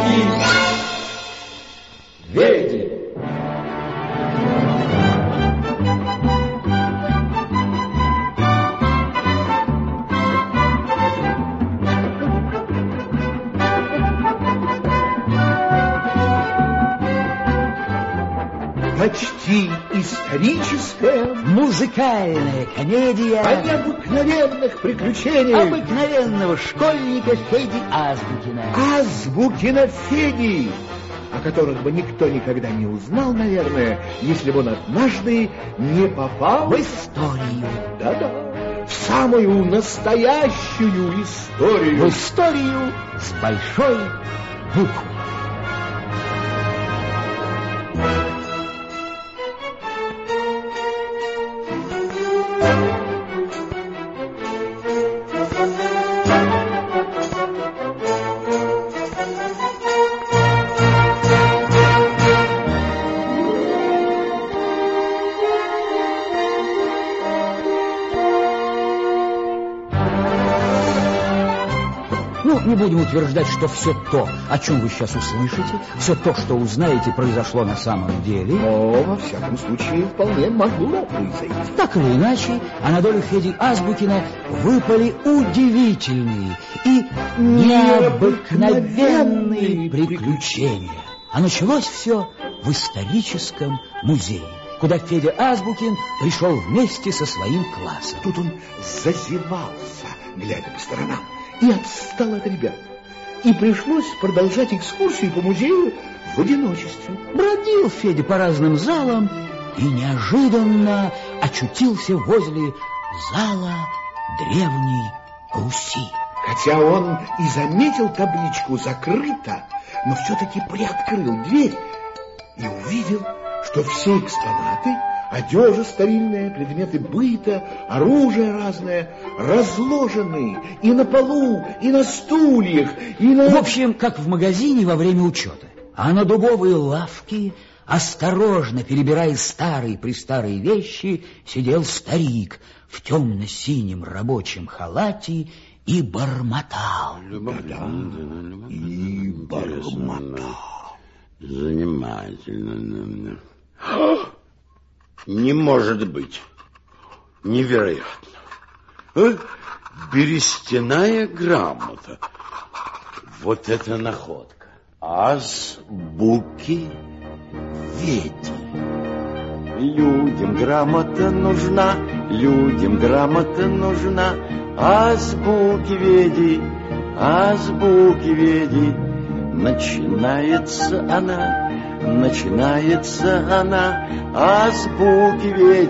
Буки, Веди. Почти историческая музыкальная комедия о необыкновенных приключениях обыкновенного школьника Феди Азбукина. Азбукина Феди, о которых бы никто никогда не узнал, наверное, если бы он однажды не попал в историю. Да-да, в самую настоящую историю. В историю с большой буквы. Не будем утверждать, что все то, о чем вы сейчас услышите, все то, что узнаете, произошло на самом деле. Но, во всяком случае, вполне могло произойти. Так или иначе, а на долю Феди Азбукина выпали удивительные и необыкновенные приключения. А началось все в историческом музее, куда Федя Азбукин пришел вместе со своим классом. Тут он зазевался, глядя по сторонам, и отстал от ребят. И пришлось продолжать экскурсию по музею в одиночестве. Бродил Федя по разным залам и неожиданно очутился возле зала Древней Руси. Хотя он и заметил табличку «Закрыто», но все-таки приоткрыл дверь и увидел, что все экспонаты, одежда старинная, предметы быта, оружие разное, разложены и на полу, и на стульях, и на... В общем, как в магазине во время учета. А на дубовой лавке, осторожно перебирая старые-престарые вещи, сидел старик в темно-синем рабочем халате и бормотал. И бормотал. Занимательно. Не может быть. Невероятно. Берестяная грамота. Вот это находка. Азбуки Веди. Людям грамота нужна, людям грамота нужна. Азбуки Веди, азбуки Веди. Начинается она, азбуки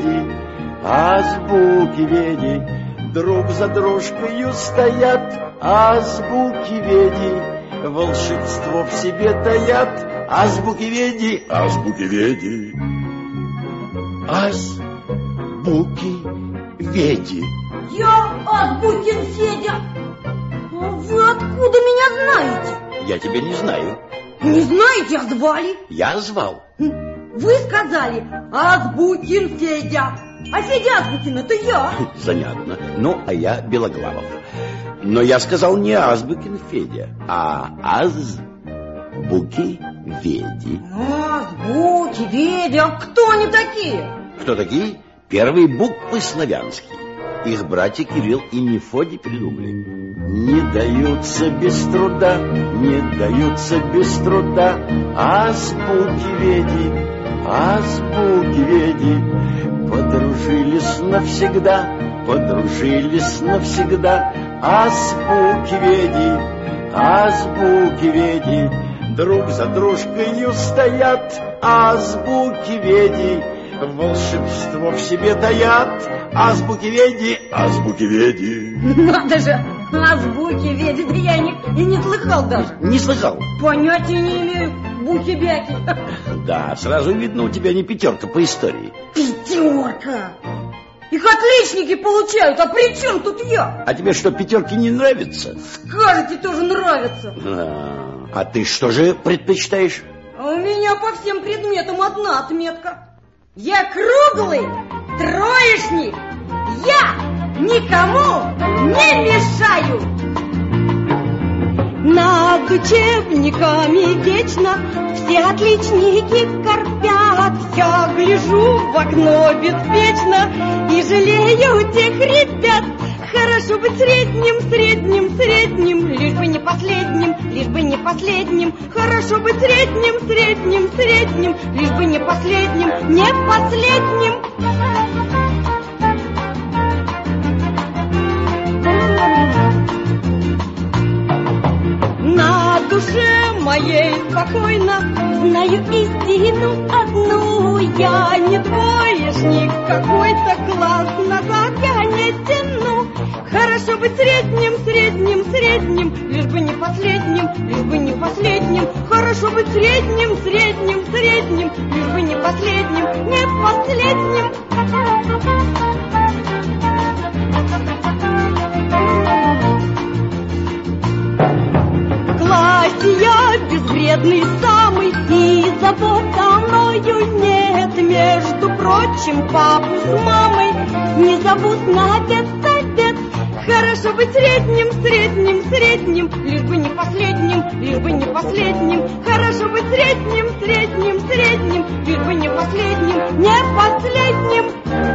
Веди, друг за дружкою стоят, азбуки Веди, волшебство в себе таят, азбуки Веди, азбуки Веди, азбуки Веди. Я Азбукин Федя. Вы откуда меня знаете? Я тебя не знаю. Не знаете, а звали? Я звал. Вы сказали Азбукин Федя. А Федя Азбукин — это я. Занятно. Ну, а я Белоглавов. Но я сказал не Азбукин Федя, а Азбуки Веди. Азбуки Веди. А кто они такие? Кто такие? Первые буквы славянские. Их братья Кирилл и Мефодий придумали. Не даются без труда, не даются без труда. Азбуки Веди, азбуки Веди. Подружились навсегда, подружились навсегда. Азбуки Веди, азбуки Веди. Друг за дружкою стоят, азбуки Веди. Волшебство в себе таят, азбуки Веди, азбуки Веди. Надо же, азбуки Веди, да я и не слыхал даже. Не слыхал? Понятия не имею, буки-бяки. Да, сразу видно, у тебя не пятерка по истории. Пятерка? Их отличники получают, а при чем тут я? А тебе что, пятерки не нравятся? Скажете, тоже нравятся. А ты что же предпочитаешь? А у меня по всем предметам одна отметка. Я круглый троечник. Я никому не мешаю. Над учебниками вечно все отличники корпят. Я гляжу в окно беспечно и жалею тех ребят. Хорошо быть средним, средним, средним, лишь бы не последним, лишь бы не последним. Хорошо быть средним, средним, средним, лишь бы не последним, не последним. На душе моей спокойно знаю истину одну. Я не двоечник, какой-то класс на загоне тяну. Хорошо быть средним, средним, средним, лишь бы не последним, лишь бы не последним. Хорошо быть средним, средним, средним, лишь бы не последним, не последним. В классе я безвредный самый, и забот со мною нет. Между прочим, папу с мамой не зовут на обед. Хорошо быть средним, средним, средним, лишь бы не последним, лишь бы не последним. Хорошо быть средним, средним, средним, лишь бы не последним, не последним.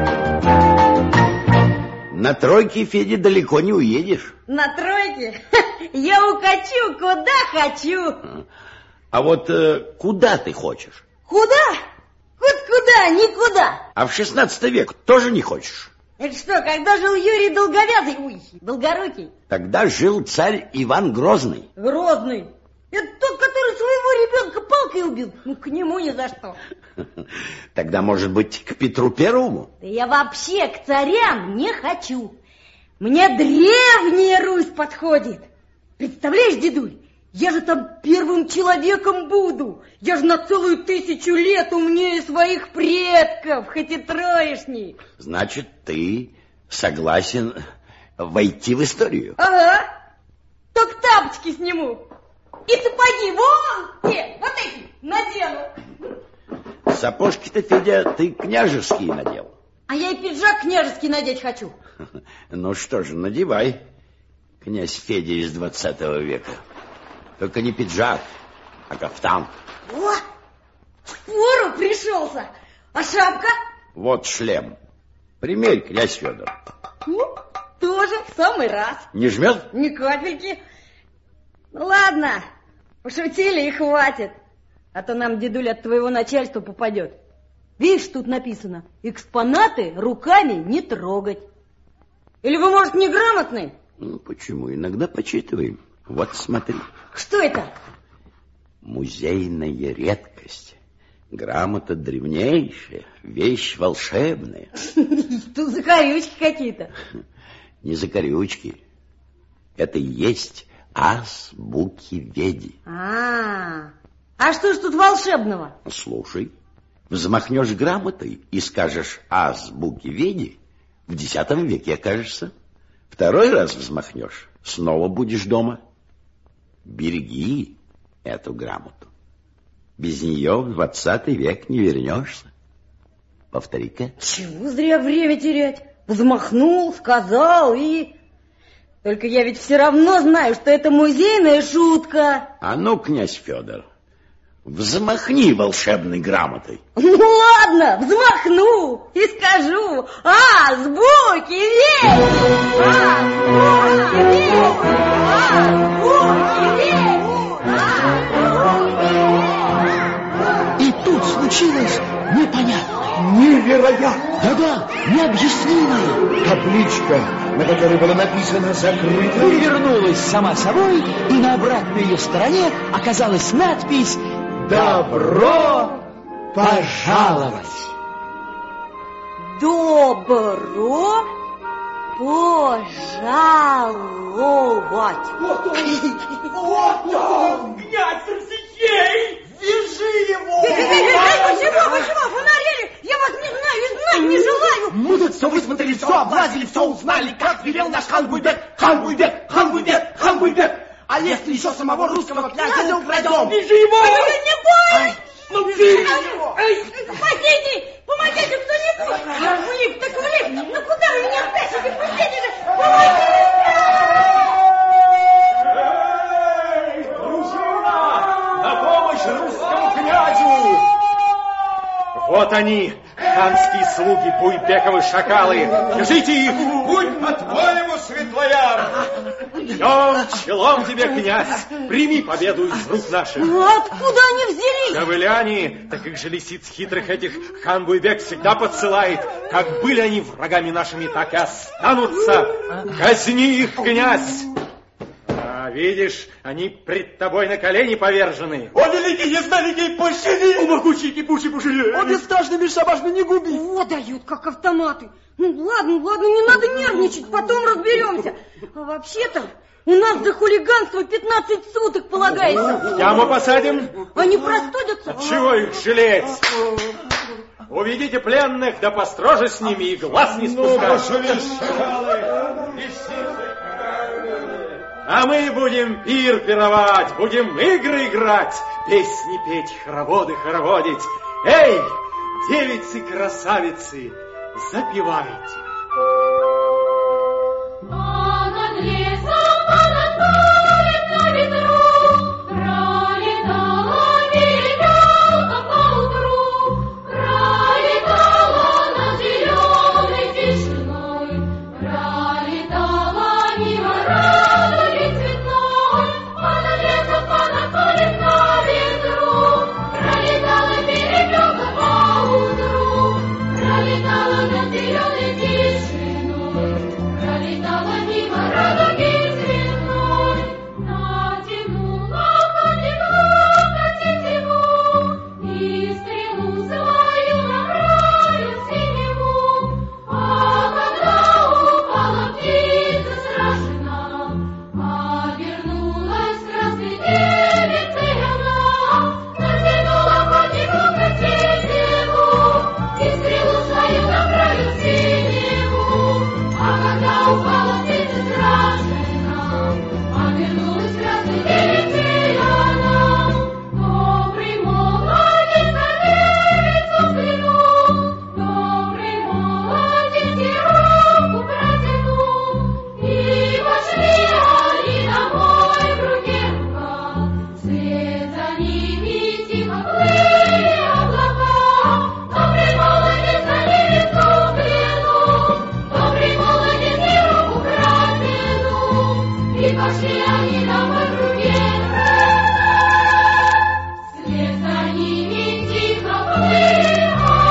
На тройке, Федя, далеко не уедешь. На тройке? Я укачу, куда хочу. А вот куда ты хочешь? Куда? Хоть куда, никуда. А в 16 век тоже не хочешь? Это что, когда жил Юрий Долговязый? Ой, Долгорукий. Тогда жил царь Иван Грозный. Грозный? Это тот, который своего ребенка палкой убил? Ну, к нему ни за что. Тогда, может быть, к Петру Первому? Да я вообще к царям не хочу. Мне древняя Русь подходит. Представляешь, дедуль, я же там первым человеком буду. Я же на целую 1000 лет умнее своих предков, хоть и троечник. Значит, ты согласен войти в историю? Ага. Только тапочки сниму. И сапоги вон те, вот эти, надену. Сапожки-то, Федя, ты княжеские надел. А я и пиджак княжеский надеть хочу. Ну что же, надевай, князь Федя из 20 века. Только не пиджак, а кафтан. О, впору пришелся. А шапка? Вот шлем. Примерь, князь Федор. Ну, тоже в самый раз. Не жмет? Ни капельки. Ну ладно, пошутили и хватит. А то нам, дедуль, от твоего начальства попадет. Видишь, тут написано: экспонаты руками не трогать. Или вы, может, неграмотный? Ну, почему? Иногда почитываем. Вот смотри. Что это? Музейная редкость. Грамота древнейшая, вещь волшебная. Тут закорючки какие-то. Не закорючки. Это и есть азбуки-веди. А что ж тут волшебного? Слушай, взмахнешь грамотой и скажешь азбуки-веди, в X веке окажешься. Второй раз взмахнешь, снова будешь дома. Береги эту грамоту. Без нее в 20 век не вернешься. Повтори-ка. Чего зря время терять? Взмахнул, сказал и... Только я ведь все равно знаю, что это музейная шутка. А ну, князь Федор, взмахни волшебной грамотой. Ну ладно, взмахну и скажу: азбуки-веди! Азбуки-веди! И тут случилось непонятное. Невероятно! Да-да, необъяснимое. Табличка, на которой было написано «Закрыто», Перевернулась сама собой, и на обратной ее стороне оказалась надпись «Добро пожаловать». Добро пожаловать. Вот он, князь Арсентий! Вяжи его! Почему? Фонарели! Я вас не знаю и знать не желаю! Мы тут все высмотрели, все облазили, все узнали, как велел наш хан Буйбек. А если еще самого русского князя не украдем? Вяжи его! Не бойся! Смотри! Спасите! Помогите кто-нибудь! Влип, так влип! Ну куда вы меня тащите? Пустите же! Помогите! русскому князю! Вот они, ханские слуги, Буйбековы шакалы. Держите их! Будь по-твоему, Светлояр! Идем, челом тебе, князь! Прими победу из рук наших. Откуда они взялись? Ковыляне, так их же лисиц хитрых этих хан Буйбек всегда подсылает. Как были они врагами нашими, так и останутся. Казни их, князь! Видишь, они пред тобой на колени повержены. О, великий ясновидящий, пощади! О, могучий кипучий пожалей! О, бесстрашный бесшабашный, не губи! О, дают, как автоматы. Ну, ладно, не надо нервничать, потом разберемся. А вообще-то, у нас за хулиганство 15 суток полагается. В яму посадим? Они простудятся? Чего их жалеть? Уведите пленных, да построже с ними и глаз не спускать. Ну, пошли, шакалы! А мы будем пир пировать, будем игры играть, песни петь, хороводы хороводить. Эй, девицы-красавицы, запевайте. А над лесом, а над полем на ветру пролетала перепелка поутру, пролетала над зеленой тишиной, пролетала мимо радуги цветной, а над лесом, а над полем на ветру пролетала перепелка поутру, пролетала над зеленой тишиной, пролетала мимо радуги цветной, натянула к тетиву и стрелу свою на краю синеву, а когда упала птица страшна, обернулась красной девицей она, натянула к тетиву и стрелу свою на краю синеву, а когда упала птица страшна, обернулась красной девицей она. Добрый молодец на девицу взглянул, добрый молодец ей руку протянул, и пошли они домой крутенько, вслед за ними тихо плыли облака. Добрый молодец на девицу взглянул, добрый молодец ей руку протянул, и пошли они домой крутенько, вслед за ними тихо плыли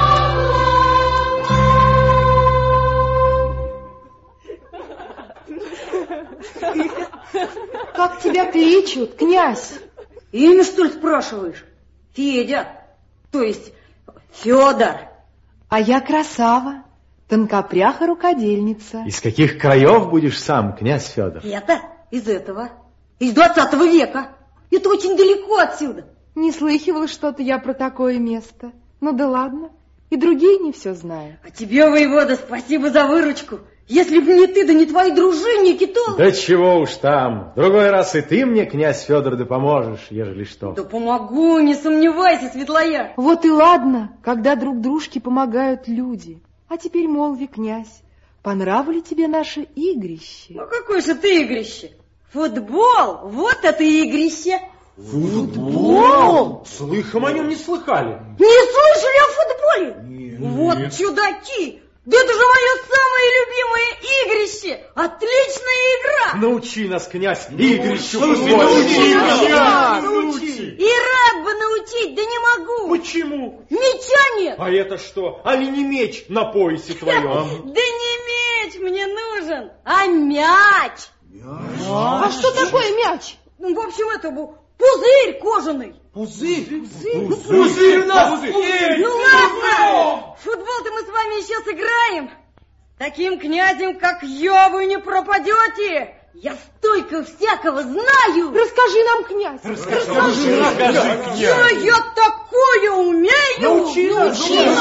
облака. Как тебя кличут, князь? Имя, что ли, спрашиваешь? Федя, то есть Федор. А я красава, тонкопряха рукодельница. Из каких краев будешь сам, князь Федор? Это из этого, из 20 века. Это очень далеко отсюда. Не слыхивала что-то я про такое место. Ну да ладно, и другие не все знают. А тебе, воевода, спасибо за выручку. Если бы не ты, да не твои дружинники, то... Да чего уж там. В другой раз и ты мне, князь Федор, да поможешь, ежели что. Да помогу, не сомневайся, Светлояр. Вот и ладно, когда друг дружке помогают люди. А теперь молви, князь, по нраву ли тебе наше игрище? Ну какое же это игрище? Футбол, вот это игрище. Футбол? Слыхом о нем не слыхали. Не слышали о футболе? Вот чудаки. Да это же мое самое любимое игрище. Отличная игра. Научи нас, князь, игрищу научи нас. И рад бы научить, да не могу. Почему? Меча нет. А это что? Али не меч на поясе твоем? Да не меч мне нужен, а мяч. А что такое мяч? Ну, в общем, это был пузырь кожаный. Пузырь у нас есть! Ну ладно, в футбол-то мы с вами еще сыграем. С таким князем, как я, вы не пропадете. Я столько всякого знаю. Расскажи нам, князь. Расскажи, князь! Я такое умею. Научи нас!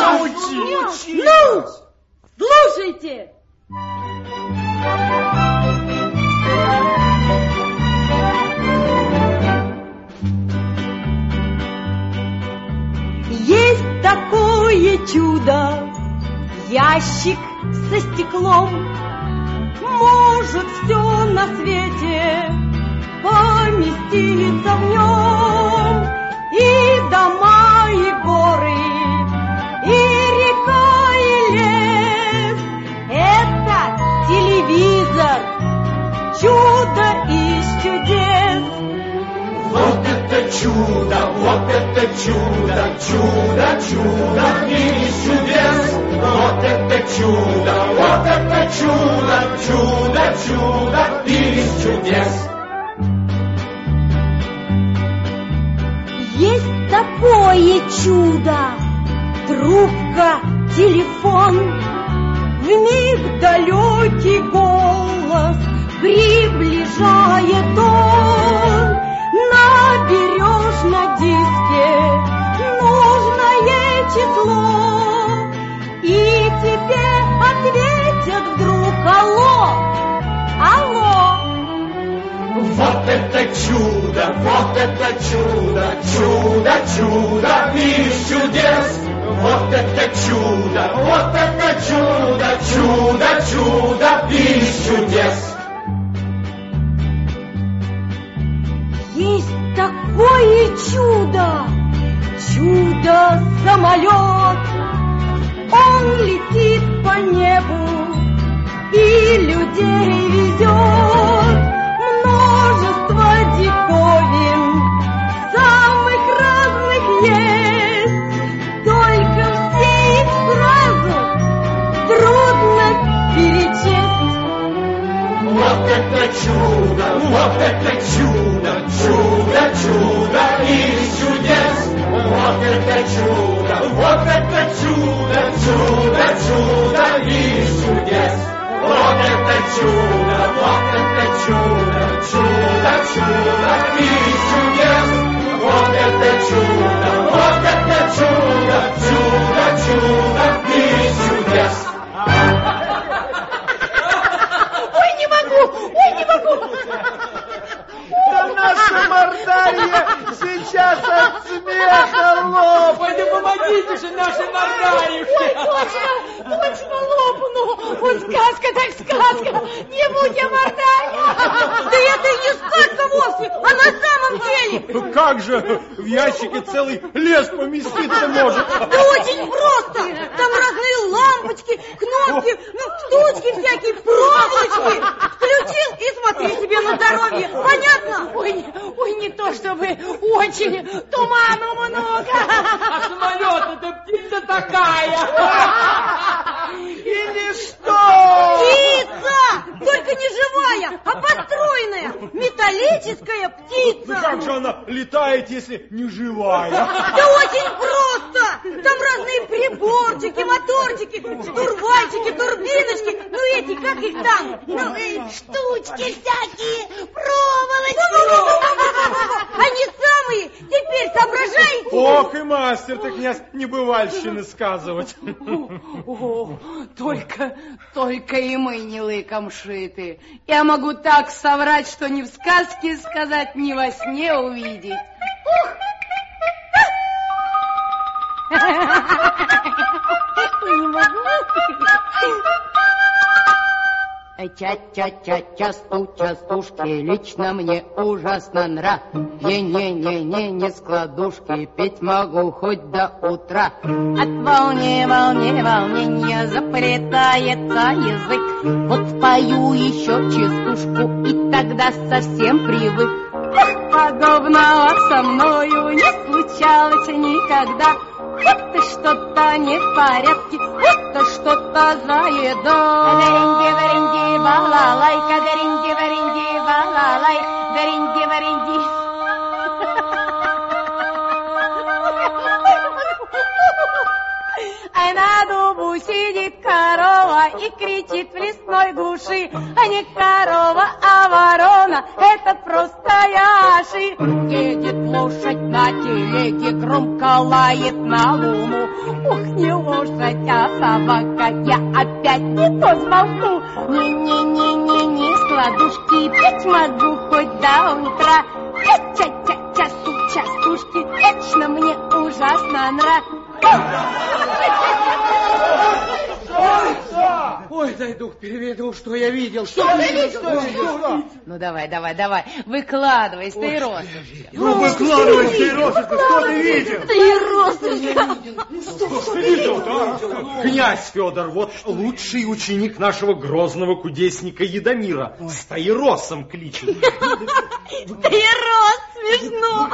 Ну, слушайте. Есть такое чудо, ящик со стеклом, может все на свете поместиться в нем. И чудо, вот это чудо, чудо, чудо, мир из чудес. Вот это чудо, вот это чудо, чудо, чудо, мир из чудес. Есть такое чудо, трубка, телефон, вмиг далекий голос приближает он. Наберешь на диске нужное число, и тебе ответят вдруг: алло, алло. Вот это чудо, вот это чудо, чудо, чудо, мир из чудес. Вот это чудо, вот это чудо, чудо, чудо, мир из чудес. Есть такое чудо, чудо-самолет. Он летит по небу и людей везет. Множество диковин самых разных есть, только все их сразу трудно перечесть. Вот это чудо, вот это чудо, чудо, чудо, мир из чудес. Вот это чудо, вот это чудо, чудо, чудо, мир из чудес. Вот это чудо, вот это чудо, чудо, чудо, мир из чудес. Вот это чудо, вот это чудо, чудо, чудо, мир из чудес. Ой, не могу! Да наша Мордалья сейчас от смеха лопнет. Пойди помогите же нашей Мордальюшке. Ой, точно лопну. Вот сказка так сказка. Не будь я Мордалья. Да это и не сказка вовсе, а на самом деле. Как же в ящике целый лес поместиться может? Да очень просто. Там разные лампочки, кнопки, штучки всякие, проволочки. Включил и смотри себе на здоровье. Понятно? Ой, не то чтобы очень, туману много. А самолет-то птица такая. Или что? Птица! Только не живая, а построенная. Металлическая птица. Как же она летает, если не живая? Да очень просто. Там разные приборчики, моторчики, штурвальчики, турбиночки. Ну эти, как их там? Ну, штучки всякие, проволочки. Они самые. Теперь соображаете? Ох, и мастер-то, князь, небывальщины сказывать. О, только и мы не лыком шиты. Я могу так соврать, что ни в сказке сказать, ни во сне увидеть. Не могу. Частушки, лично мне ужасно нрав. Не складушки, петь могу хоть до утра. От волнения заплетается язык. Вот спою еще частушку, и тогда совсем привык. Подобного со мною не случалось никогда. Это что-то не в порядке, это что-то заедает. Даринги, балалайка, даринги, балалай, даринги. А на дубу сидит корова и кричит в лесной глуши. А не корова, а ворона, это просто Яши. Едет лошадь на телеге, громко лает на луну. Ух, не лошадь, а собака, я опять не то смолку. Не складушки, петь могу хоть до утра. Частушки, вечно мне ужасно нравится. Ой, дай дух переведу, что я видел. Что Ну, давай, выкладывай, Стаиросович. Ну, выкладывай, Стаиросович, что ты видел? Что ты видел-то? Князь Федор, вот лучший ученик нашего грозного кудесника Едомира. Стаиросом кличет. Стаирос, смешно.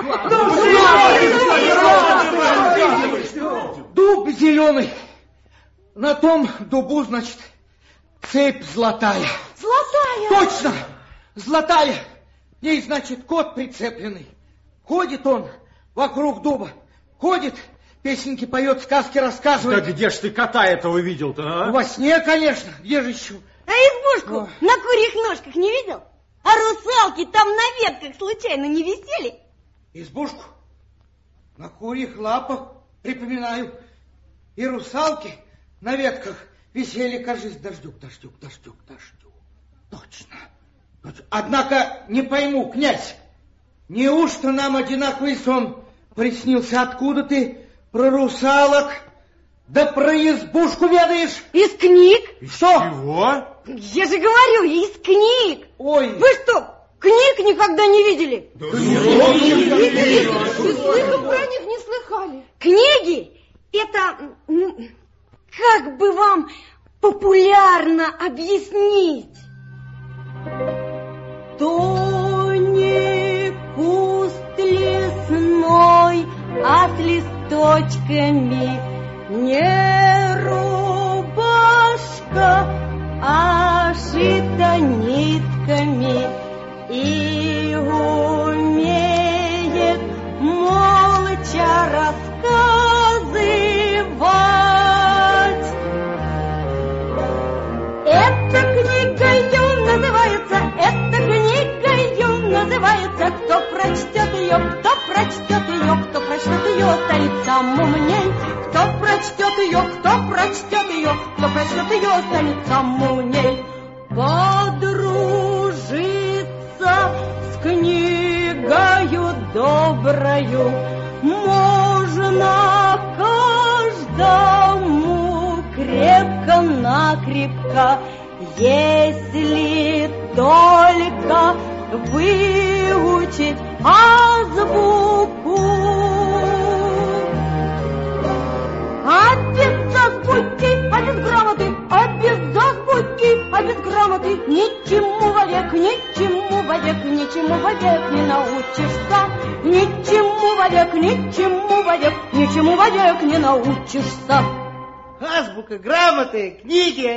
Дуб зеленый. На том дубу, значит, цепь золотая. Золотая? Точно, золотая. К ней, значит, кот прицепленный. Ходит он вокруг дуба. Ходит, песенки поет, сказки рассказывает. Да где ж ты кота этого видел-то, а? Во сне, конечно. Где же еще? А избушку на курьих ножках не видел? А русалки там на ветках случайно не висели? Избушку? На курьих лапах, припоминаю. И русалки на ветках висели, кажись, дождюк. Точно. Однако не пойму, князь, неужто нам одинаковый сон приснился? Откуда ты про русалок да про избушку ведаешь? Из книг. Что? Чего? Я же говорю, из книг. Ой. Вы что, книг никогда не видели? Про них не слыхали. Книги — это, как бы вам популярно объяснить? То не куст лесной, а с листочками, не рубашка, а шита нитками, и умеет молча рассказывать. Эта книгою называется, кто прочтет ее, станет сам умней. Кто прочтет ее, станет сам умней. Подружиться с книгою доброю можно каждому крепко-накрепко, если только выучить азбуку. А без азбуки, а без грамоты, ничему вовек не научишься. Ничему вовек не научишься. Азбука, грамоты, книги.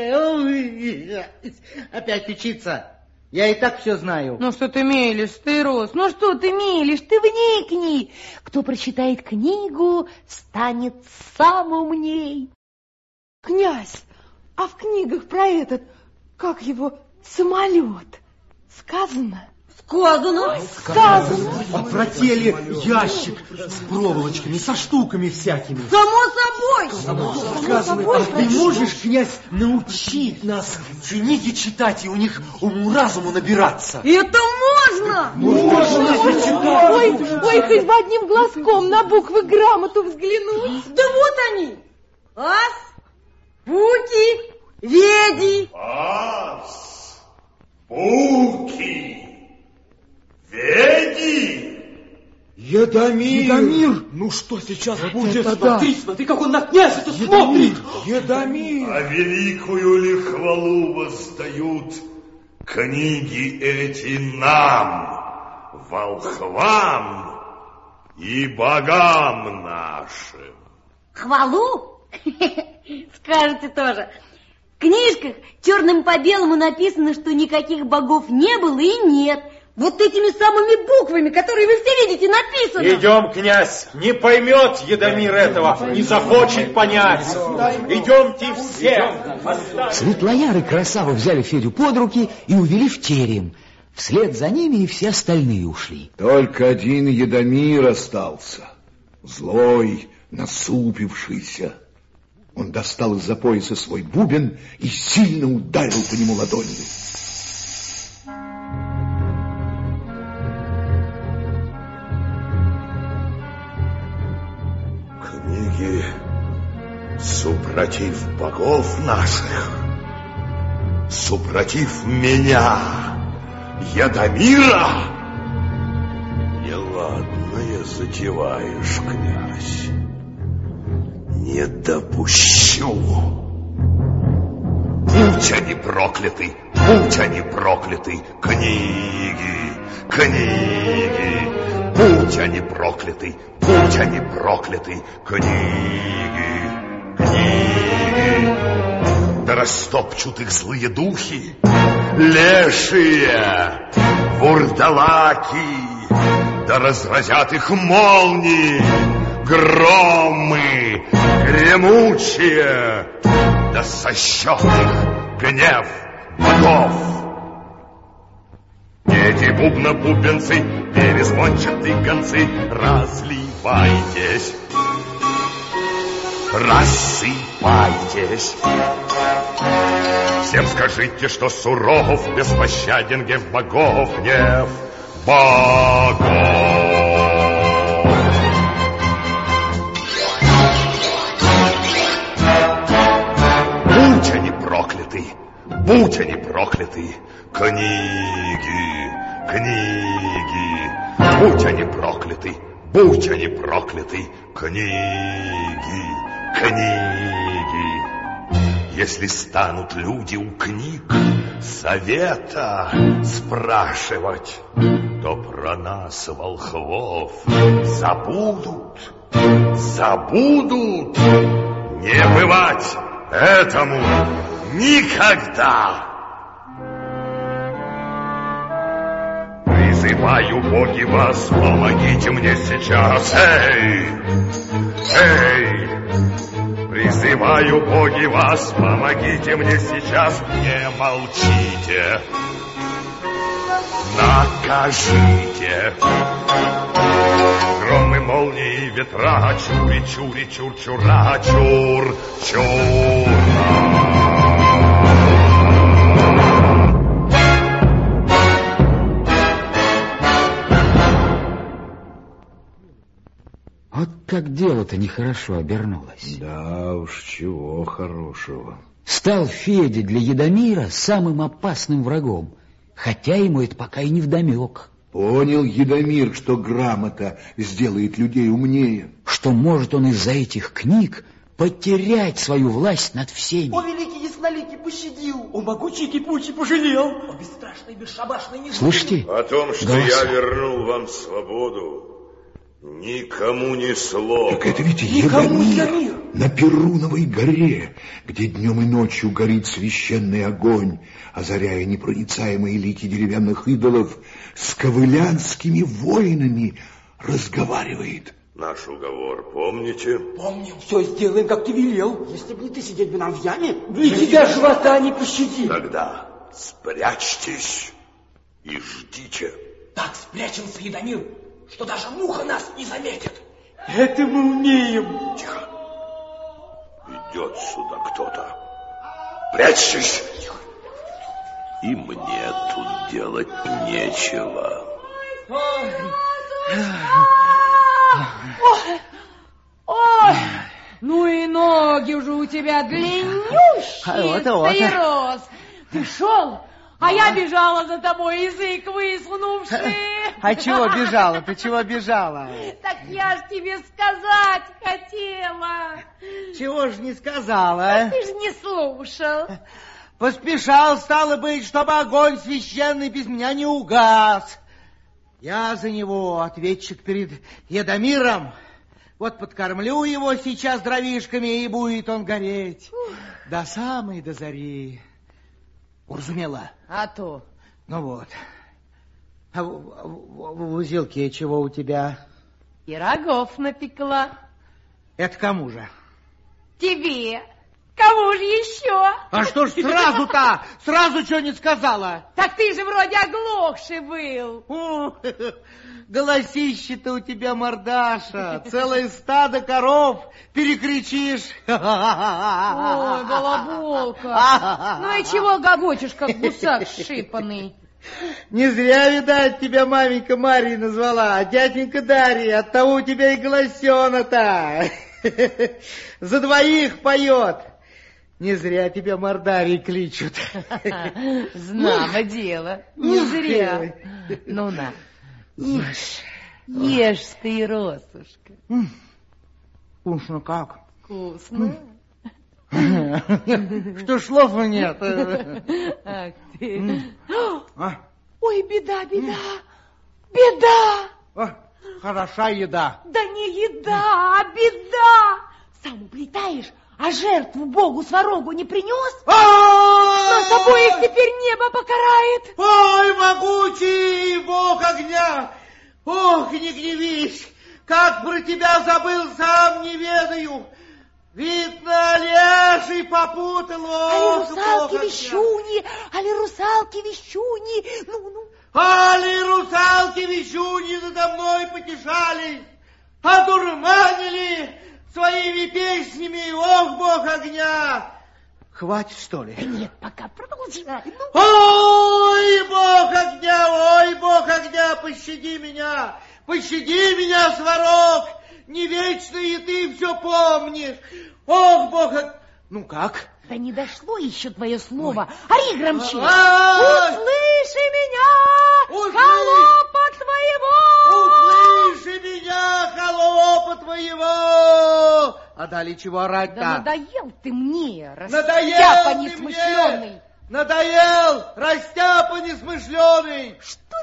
Опять учиться. Я и так все знаю. Ну что ты мелешь, Стаирос? Ты вникни. Кто прочитает книгу, станет сам умней. Князь, а в книгах про этот, как его, самолет сказано? Сказано. А про теле ящик с проволочками, со штуками всякими. Само собой. Сказано, а ты можешь, князь, научить нас книги читать и у них уму-разуму набираться? Это можно? Можно читать. Ой, хоть бы одним глазком на буквы грамоту взглянуть. Да вот они. Ас, буки, веди. Ас, буки, веди. Едомир! Ну что сейчас будет? Смотри, как он на князя-то смотрит! Едомир! А великую ли хвалу воздают книги эти нам, волхвам и богам нашим? Хвалу? Скажете тоже. В книжках черным по белому написано, что никаких богов не было и нет. Вот этими самыми буквами, которые вы все видите, написано. Идем, князь, не поймет Едомир этого, не захочет понять. Идемте все. Светлояр и Красава взяли Федю под руки и увели в терем. Вслед за ними и все остальные ушли. Только один Едомир остался, злой, насупившийся. Он достал из-за пояса свой бубен и сильно ударил по нему ладонью. Книги супротив богов наших. супротив меня, Ядомира? Неладное затеваешь, князь. Не допущу. Будь они прокляты, книги, книги. Будь они прокляты, книги, книги. Да растопчут их злые духи, лешие, вурдалаки, да разразят их молнии, громы гремучие, да сощет их гнев богов. Эти бубна-бубенцы, перезвончатые гонцы, разливайтесь, рассыпайтесь. Всем скажите, что суров, беспощаден гнев богов, гнев богов. Будь они прокляты, книги, книги. Будь они прокляты, книги, книги. Если станут люди у книг совета спрашивать, то про нас, волхвов, забудут. Не бывать этому никогда. Призываю, боги, вас, помогите мне сейчас. Эй! Призываю, боги, вас, помогите мне сейчас. Не молчите. Накажите. Громы, молнии, ветра, чури, чури, чур, чура, чур, чура. Вот как дело-то нехорошо обернулось. Да уж, чего хорошего. Стал Федя для Ядомира самым опасным врагом, хотя ему это пока и не вдомек. Понял Ядомир, что грамота сделает людей умнее. Что может он из-за этих книг потерять свою власть над всеми. О, великий ясноликий, пощадил! О, могучий кипучий, пожалел! О, бесстрашный, бесшабашный, не слышите? О том, что я вернул вам свободу, никому ни слова. Так это ведь Ядомир на Перуновой горе, где днем и ночью горит священный огонь, озаряя непроницаемые лики деревянных идолов, с ковылянскими воинами разговаривает. Наш уговор помните? Помним, все сделаем, как ты велел. Если бы не ты, сидеть бы нам в яме, и тебя живота не пощадили. Тогда спрячьтесь и ждите. Так спрячемся, Ядомир, что даже муха нас не заметит. Это мы умеем. Тихо. Идет сюда кто-то. Прячьтесь. И мне тут делать нечего. Ой, ну и ноги уже у тебя длиннющие, Стаирос. Ты шел, а я бежала за тобой, язык высунувший. А чего бежала? Ты чего бежала? Так я ж тебе сказать хотела. Чего ж не сказала? Ты ж не слушал. Поспешал, стало быть, чтобы огонь священный без меня не угас. Я за него ответчик перед Ядомиром. Вот подкормлю его сейчас дровишками, и будет он гореть до самой до зари. Уразумела? А то. Ну вот. А в узелке чего у тебя? Пирогов напекла. Это кому же? Тебе. Кому же еще? А что ж сразу-то? Сразу что не сказала? Так ты же вроде оглохший был. О, голосище-то у тебя, мордаша. Целое стадо коров перекричишь. Ой, балаболка. Ну и чего гогочешь, как гусак сшипанный? Не зря, видать, тебя маменька Марьей назвала, а дяденька Дарья, оттого у тебя и голосена-то. За двоих поет. Не зря тебя Мордарий кличут. Знамо дело, не зря. Ну на, ешь ты, Росушка. Вкусно как? Вкусно. Что слов нет. Ах ты. Ой, беда, беда, беда. Хороша еда. Да не еда, а беда. Сам уплетаешь, а жертву Богу Сварогу не принес? Нас обоих теперь небо покарает. Ой, могучий Бог огня! Ох, не гневись! Как про тебя забыл, сам не ведаю. Видно, леший попутал. Али русалки-вещуни, али русалки-вещуни. Ну. Али русалки-вещуни надо мной потешались, одурманили своими песнями, ох, Бог огня! Хватит, что ли? Да нет, пока продолжай. Ой, Бог огня, пощади меня, Сварог, не вечно и ты все помнишь. Ох, Бог огня. Ну как? Да не дошло еще твое слово. Ори громче. Услыши меня, холопа твоего. Услыши меня, холопа твоего. А далее чего орать-то? Да надоел ты мне, растяпа несмышленый. Надоел, растяпа несмышленый. Что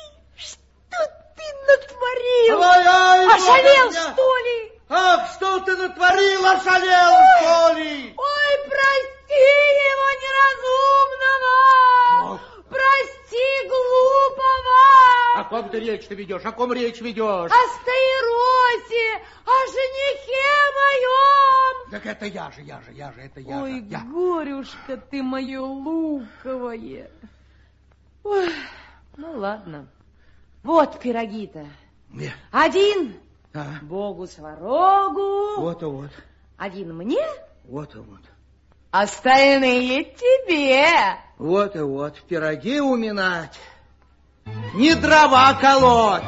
ты натворил? Ой, ошалел, что ли? Ах, что ты натворил, ошалел, что ли? Ой, прости его неразумного! Прости глупого! О ком ты речь-то ведешь? О ком речь ведешь? О Стаиросе, о женихе моем! Так это я же, это я. Ой, горюшка ты мое луковое! Ой, ну ладно. Вот пироги-то. Где? Один Богу Сварогу. Вот. Один мне. Вот. Остальные тебе. Вот, пироги уминать, не дрова колоть.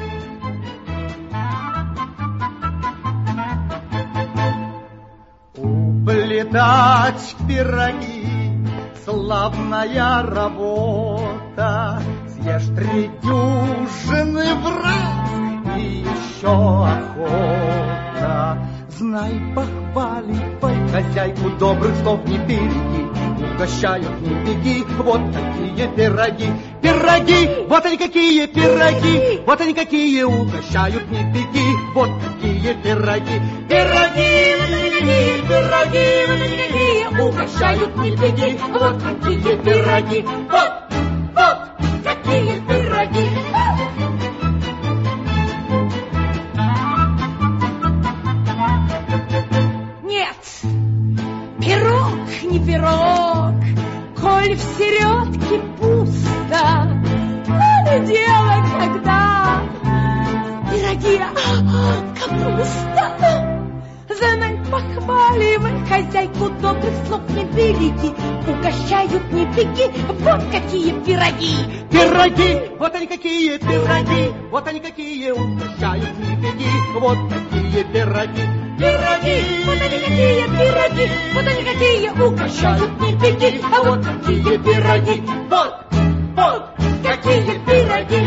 Уплетать пироги, славная работа. Съешь 3 дюжины в раз и еще охота. Знай, похваливай хозяйку, добрых слов не береги. Угощают, не беги, вот такие пироги, вот они какие пироги, вот они какие, угощают, не беги, вот такие пироги, вот они какие, угощают, не беги, вот такие пироги, вот такие пироги. Не пирог, коль в середке пусто, надо дело, когда пироги, капуста. Знай, похваливай хозяйку, добрых слов не береги, угощают, не беги, вот какие пироги. Вот они какие пироги, вот они какие, угощают, не беги, вот такие пироги. Вот они какие пироги, вот они какие, угощают, не беги, а вот какие пироги, вот какие пироги.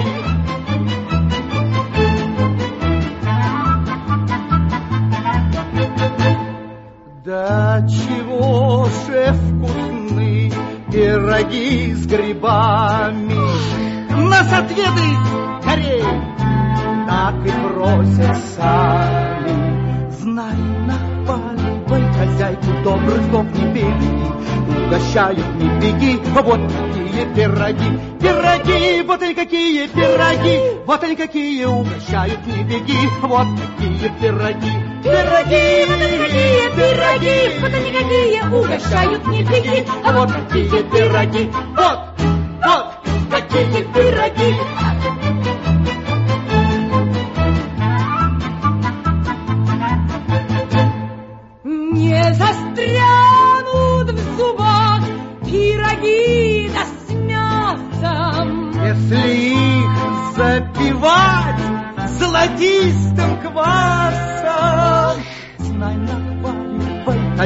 Да чего же вкусны пироги с грибами, нас отведай скорей, так и просят сами. Знай, нахваливай хозяйку, добрых слов не береги, угощают, не беги, вот такие пироги, вот они какие пироги, вот они какие, угощают, не беги, вот такие пироги, вот они какие пироги, вот они какие, угощают, не беги, вот такие пироги, вот такие пироги. Не застрянут в зубах пироги да с мясом. Если их запивать золотистым квасом, знай, нахваливай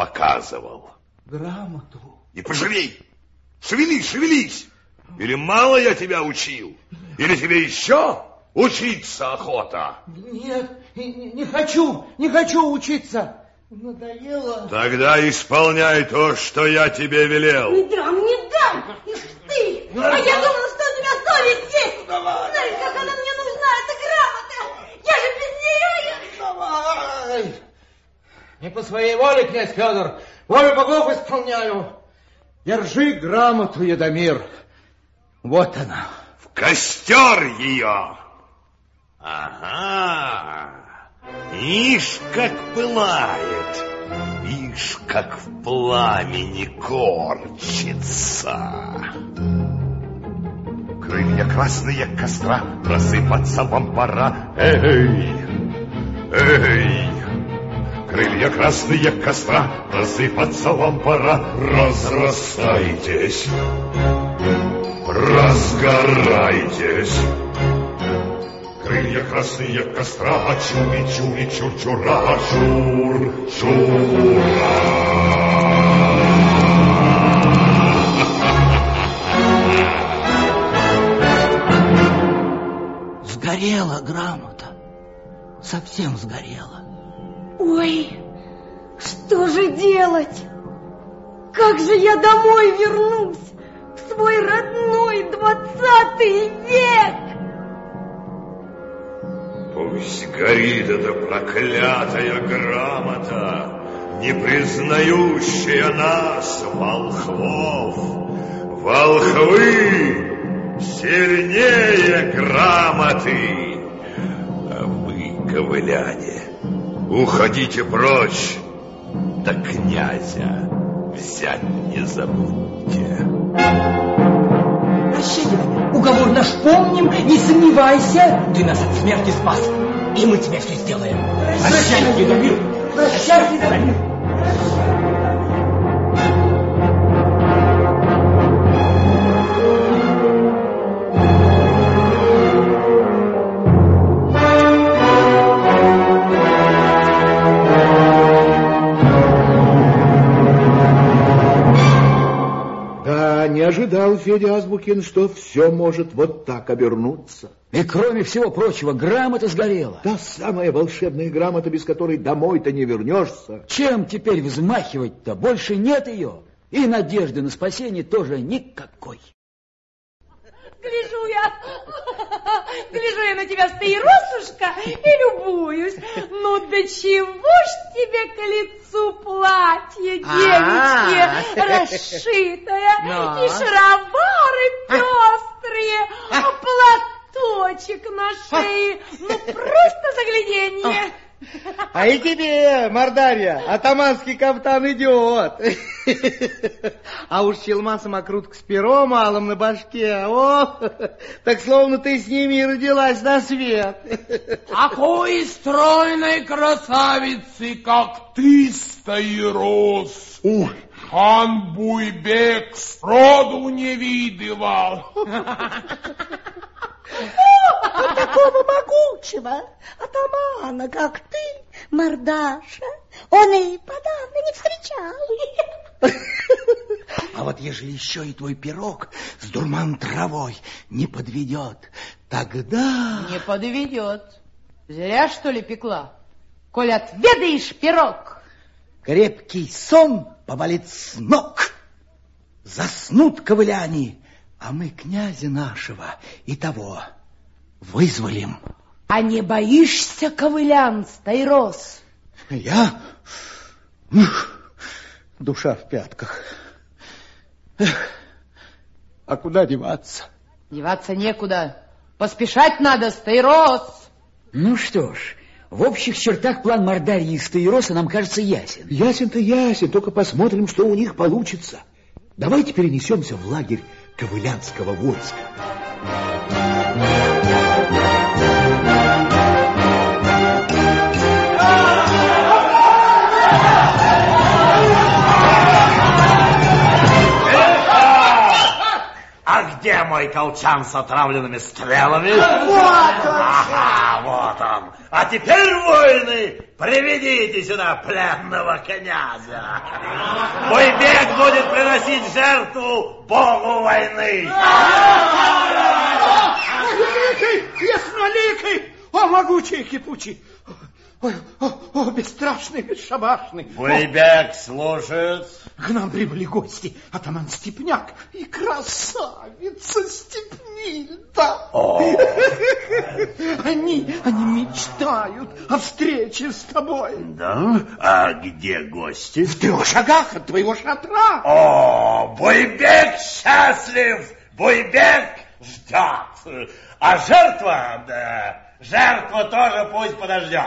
показывал. Грамоту. Не пожалей. Шевелись, шевелись. Или мало я тебя учил? Или тебе еще учиться охота? Нет, не хочу учиться. Надоело. Тогда исполняй то, что я тебе велел. Не дам. Ишь ты. А я думала, что у тебя совесть есть. Знаешь, как она мне нужна, эта грамота. Я же без нее. Давай. Не по своей воле, князь Федор. Волю богов исполняю. Держи грамоту, Едомир. Вот она. В костер ее. Ага. Ишь, как пылает. Ишь, как в пламени корчится. Крылья красные костра, просыпаться вам пора. Эй, эй. Крылья красные костра, просыпаться вам пора. Разрастайтесь, разгорайтесь. Крылья красные костра, чури-чури, чур-чура, чур-чура. Сгорела грамота, совсем сгорела. Ой, что же делать? Как же я домой вернусь? В свой родной 20 век? Пусть горит эта проклятая грамота, не признающая нас, волхвов. Волхвы сильнее грамоты. А вы, ковыляне, уходите прочь, да князя взять не забудьте. Прощай, уговор наш помним, не сомневайся. Ты нас от смерти спас, и мы тебе все сделаем. Прощай, Едомир. Прощай, Едомир. Не ожидал Федя Азбукин, что все может вот так обернуться. И кроме всего прочего, грамота сгорела. Та самая волшебная грамота, без которой домой-то не вернешься. Чем теперь взмахивать-то? Больше нет ее. И надежды на спасение тоже никакой. Гляжу я на тебя, Стаиросушка, и любуюсь. Ну, до чего ж тебе к лицу платье, девичье, расшитое, и шаровары пестрые, а платочек на шее, ну, просто загляденье. А и тебе, Мордарья, атаманский кафтан идет. А уж челма самокрутка с пером малым на башке. О, так словно ты с ними и родилась на свет. Такой стройной красавицы, как ты, Стаирос, хан Буйбек сроду не видывал. Вот такого могучего атамана, как ты, Мордаша, он и подавно не встречал. А вот ежели еще и твой пирог с дурман травой не подведет, тогда... Не подведет. Зря, что ли, пекла? Коль отведаешь пирог. Крепкий сон повалит с ног. Заснут ковыляне, а мы князя нашего и того вызволим. А не боишься ковылян, Стаирос? Я? Душа в пятках. А куда деваться? Деваться некуда. Поспешать надо, Стаирос. Ну что ж, в общих чертах план Мордарьи и Стаироса нам кажется ясен. Ясен-то ясен, только посмотрим, что у них получится. Давайте перенесемся в лагерь ковылянского войска. А где мой твой колчан с отравленными стрелами? Вот он! Ага, вот он. А теперь, воины, приведите сюда пленного князя. Буйбек будет приносить жертву богу войны. Великий, ясноликий, о, могучий, кипучий, о, бесстрашный, бесшабашный. Буйбек слушает. К нам прибыли гости, атаман Степняк и красавица Степнильда. Они мечтают о встрече с тобой. Да? А где гости? В 3 шагах от твоего шатра. О, Буйбек счастлив, Буйбек ждет. А жертва, да, жертва тоже пусть подождет.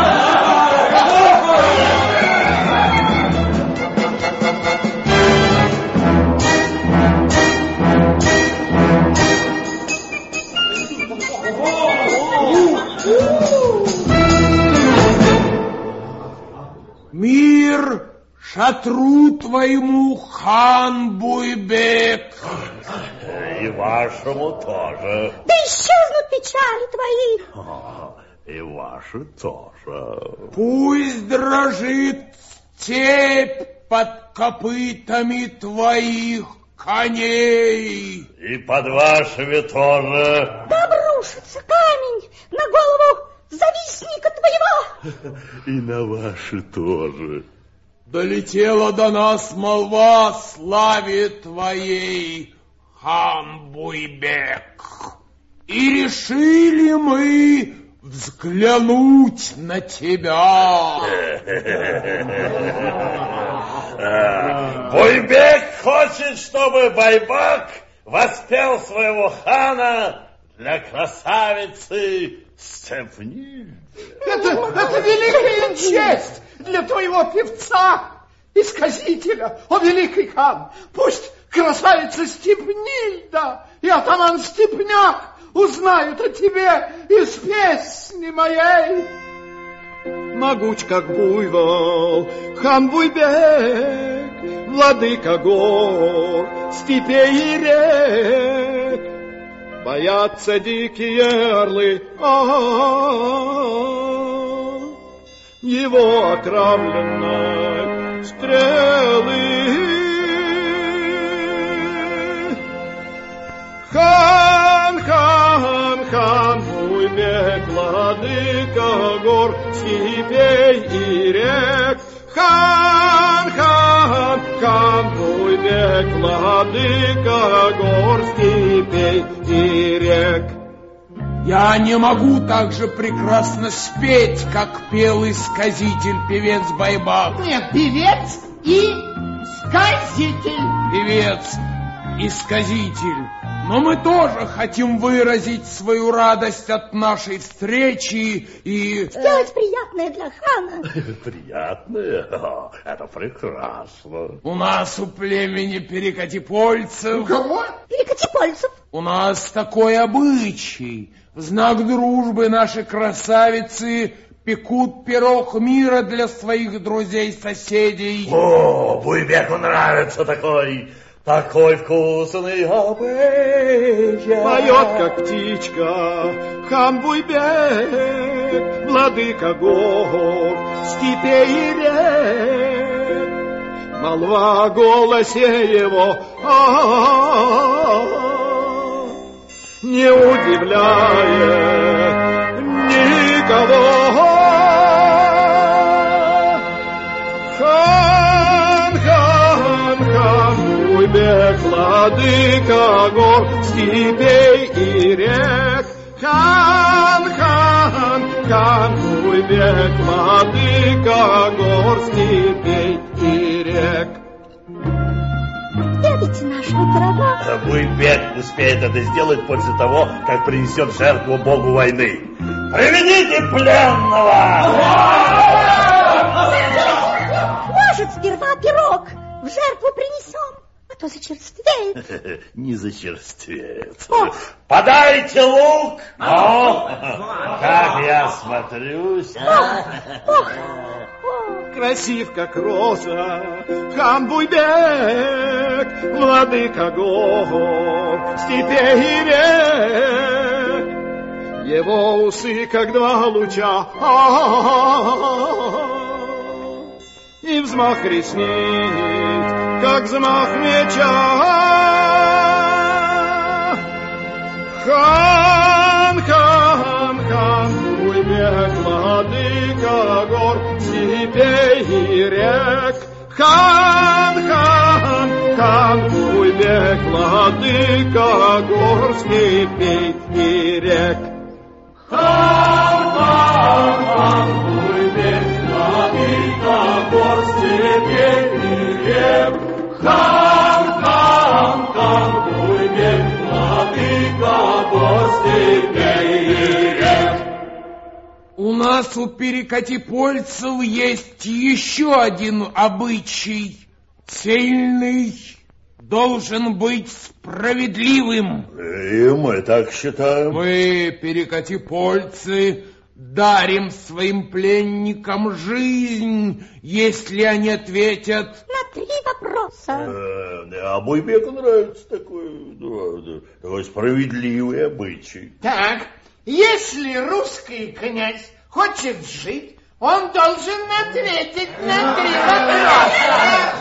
Мир шатру твоему, хан Буйбек. И вашему тоже. Да исчезнут печали твои. И ваши тоже. Пусть дрожит степь под копытами твоих коней. И под вашими тоже. Да обрушится камень на голову завистника твоего. И на ваши тоже. Долетела до нас молва о славе твоей, хан Буйбек. И решили мы взглянуть на тебя. Буйбек хочет, чтобы Байбак воспел своего хана для красавицы Степнильды. Это великая честь для твоего певца и сказителя, о великий хан. Пусть красавица Степнильда и атаман Степняк узнают о тебе из песни моей. Могуч, как буйвол, хан Буйбек, владыка гор, степей и рек. Боятся дикие орлы, его отравленной стрелы. Хан Буйбек, владыка гор, степей и рек. Хан Буйбек, владыка гор, степей и рек. Я не могу так же прекрасно спеть, как пел сказитель-певец Байбак. Нет, певец и сказитель. Певец и сказитель. Но мы тоже хотим выразить свою радость от нашей встречи и... Сделать приятное для хана. Приятное? Это прекрасно. У нас у племени перекатипольцев... У кого? Перекатипольцев. У нас такой обычай. В знак дружбы наши красавицы пекут пирог мира для своих друзей-соседей. О, Буйбеку нравится такой вкусный обычай. Поет, как птичка, хан Буйбек, владыка гор, степей и рек. Молва о голосе его не удивляет никого. Хан Буйбек, владыка гор, степей и рек. Хан Буйбек, владыка гор, степей и рек. Ведайте нашего пирога. Буйбек успеет это сделать после того, как принесет жертву богу войны. Приведите пленного! Может, сперва пирог в жертву принесем, а что зачерствеет? Не зачерствеет. Подайте лук! Как я смотрюсь. Красив, как роза, хан Буйбек, владыка гор, степей и рек. Его усы, как два луча, и взмах ресниц, как взмах меча. Хан, хан, хан, Буйбек, владыка гор, степей и рек. Хан, хан, хан, Буйбек, владыка гор, степей и рек. Хан, хан, хан, Буйбек, владыка гор, степей и рек. Хан, хан, хан, Буйбек, владыка гор, степей и рек. У нас у перекати-польцев есть еще один обычай. Сильный должен быть справедливым. И мы так считаем. Мы, перекати-польцы, дарим своим пленникам жизнь, если они ответят на 3 вопроса. А Буйбеку нравится такой справедливый обычай. Так, если русский князь хочет жить, он должен ответить на 3 вопроса.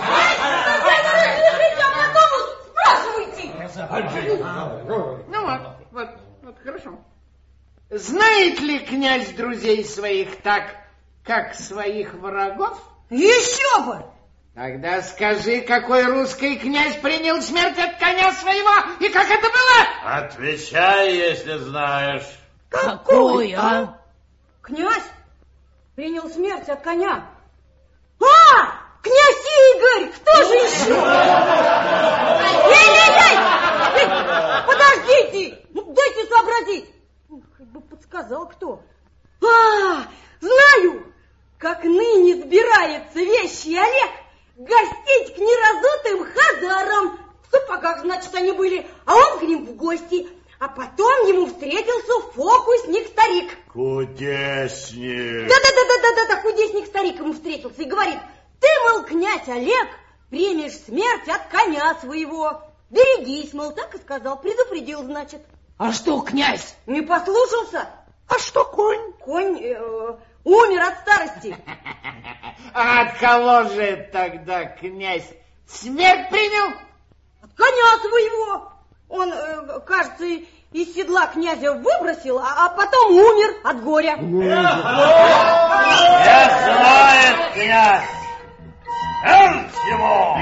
Спрашивайте. Ну вот, хорошо. Знает ли князь друзей своих так, как своих врагов? Еще бы! Тогда скажи, какой русский князь принял смерть от коня своего, и как это было? Отвечай, если знаешь. Какой, а? Князь принял смерть от коня. А! Князь Игорь! Кто же еще? Эй! Подождите! Дайте сообразить! Хоть бы подсказал кто. Знаю! Как ныне сбирается вещий Олег гостить к неразутым хазарам. В сапогах, значит, они были, а он к ним в гости. А потом ему встретился фокусник-старик. Кудесник. Да, кудесник-старик ему встретился и говорит: ты, мол, князь Олег, примешь смерть от коня своего. Берегись, мол, так и сказал, предупредил, значит. А что, князь? Не послушался. А что конь? Конь умер от старости. А от кого же тогда князь смерть принял? От коня своего. Он, кажется, из седла князя выбросил, а потом умер от горя. Я знает, князь. Смерть ему!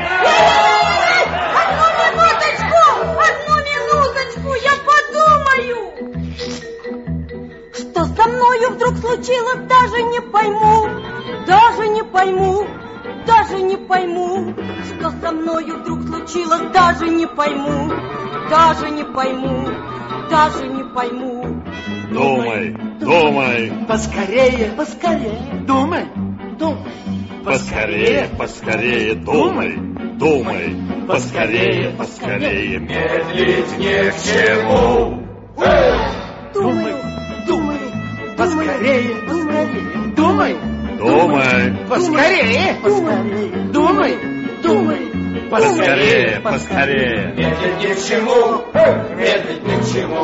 Одну минуточку, я подумаю. Что со мною вдруг случилось, даже не пойму. Что со мною вдруг случилось, даже не пойму. Думай. Поскорее, думай. Поскорее, думай. Поскорее, медлить не к чему. Думаю. Поскорее, думай. Поскорее. Думай. Поскорее. Медлить ни к чему.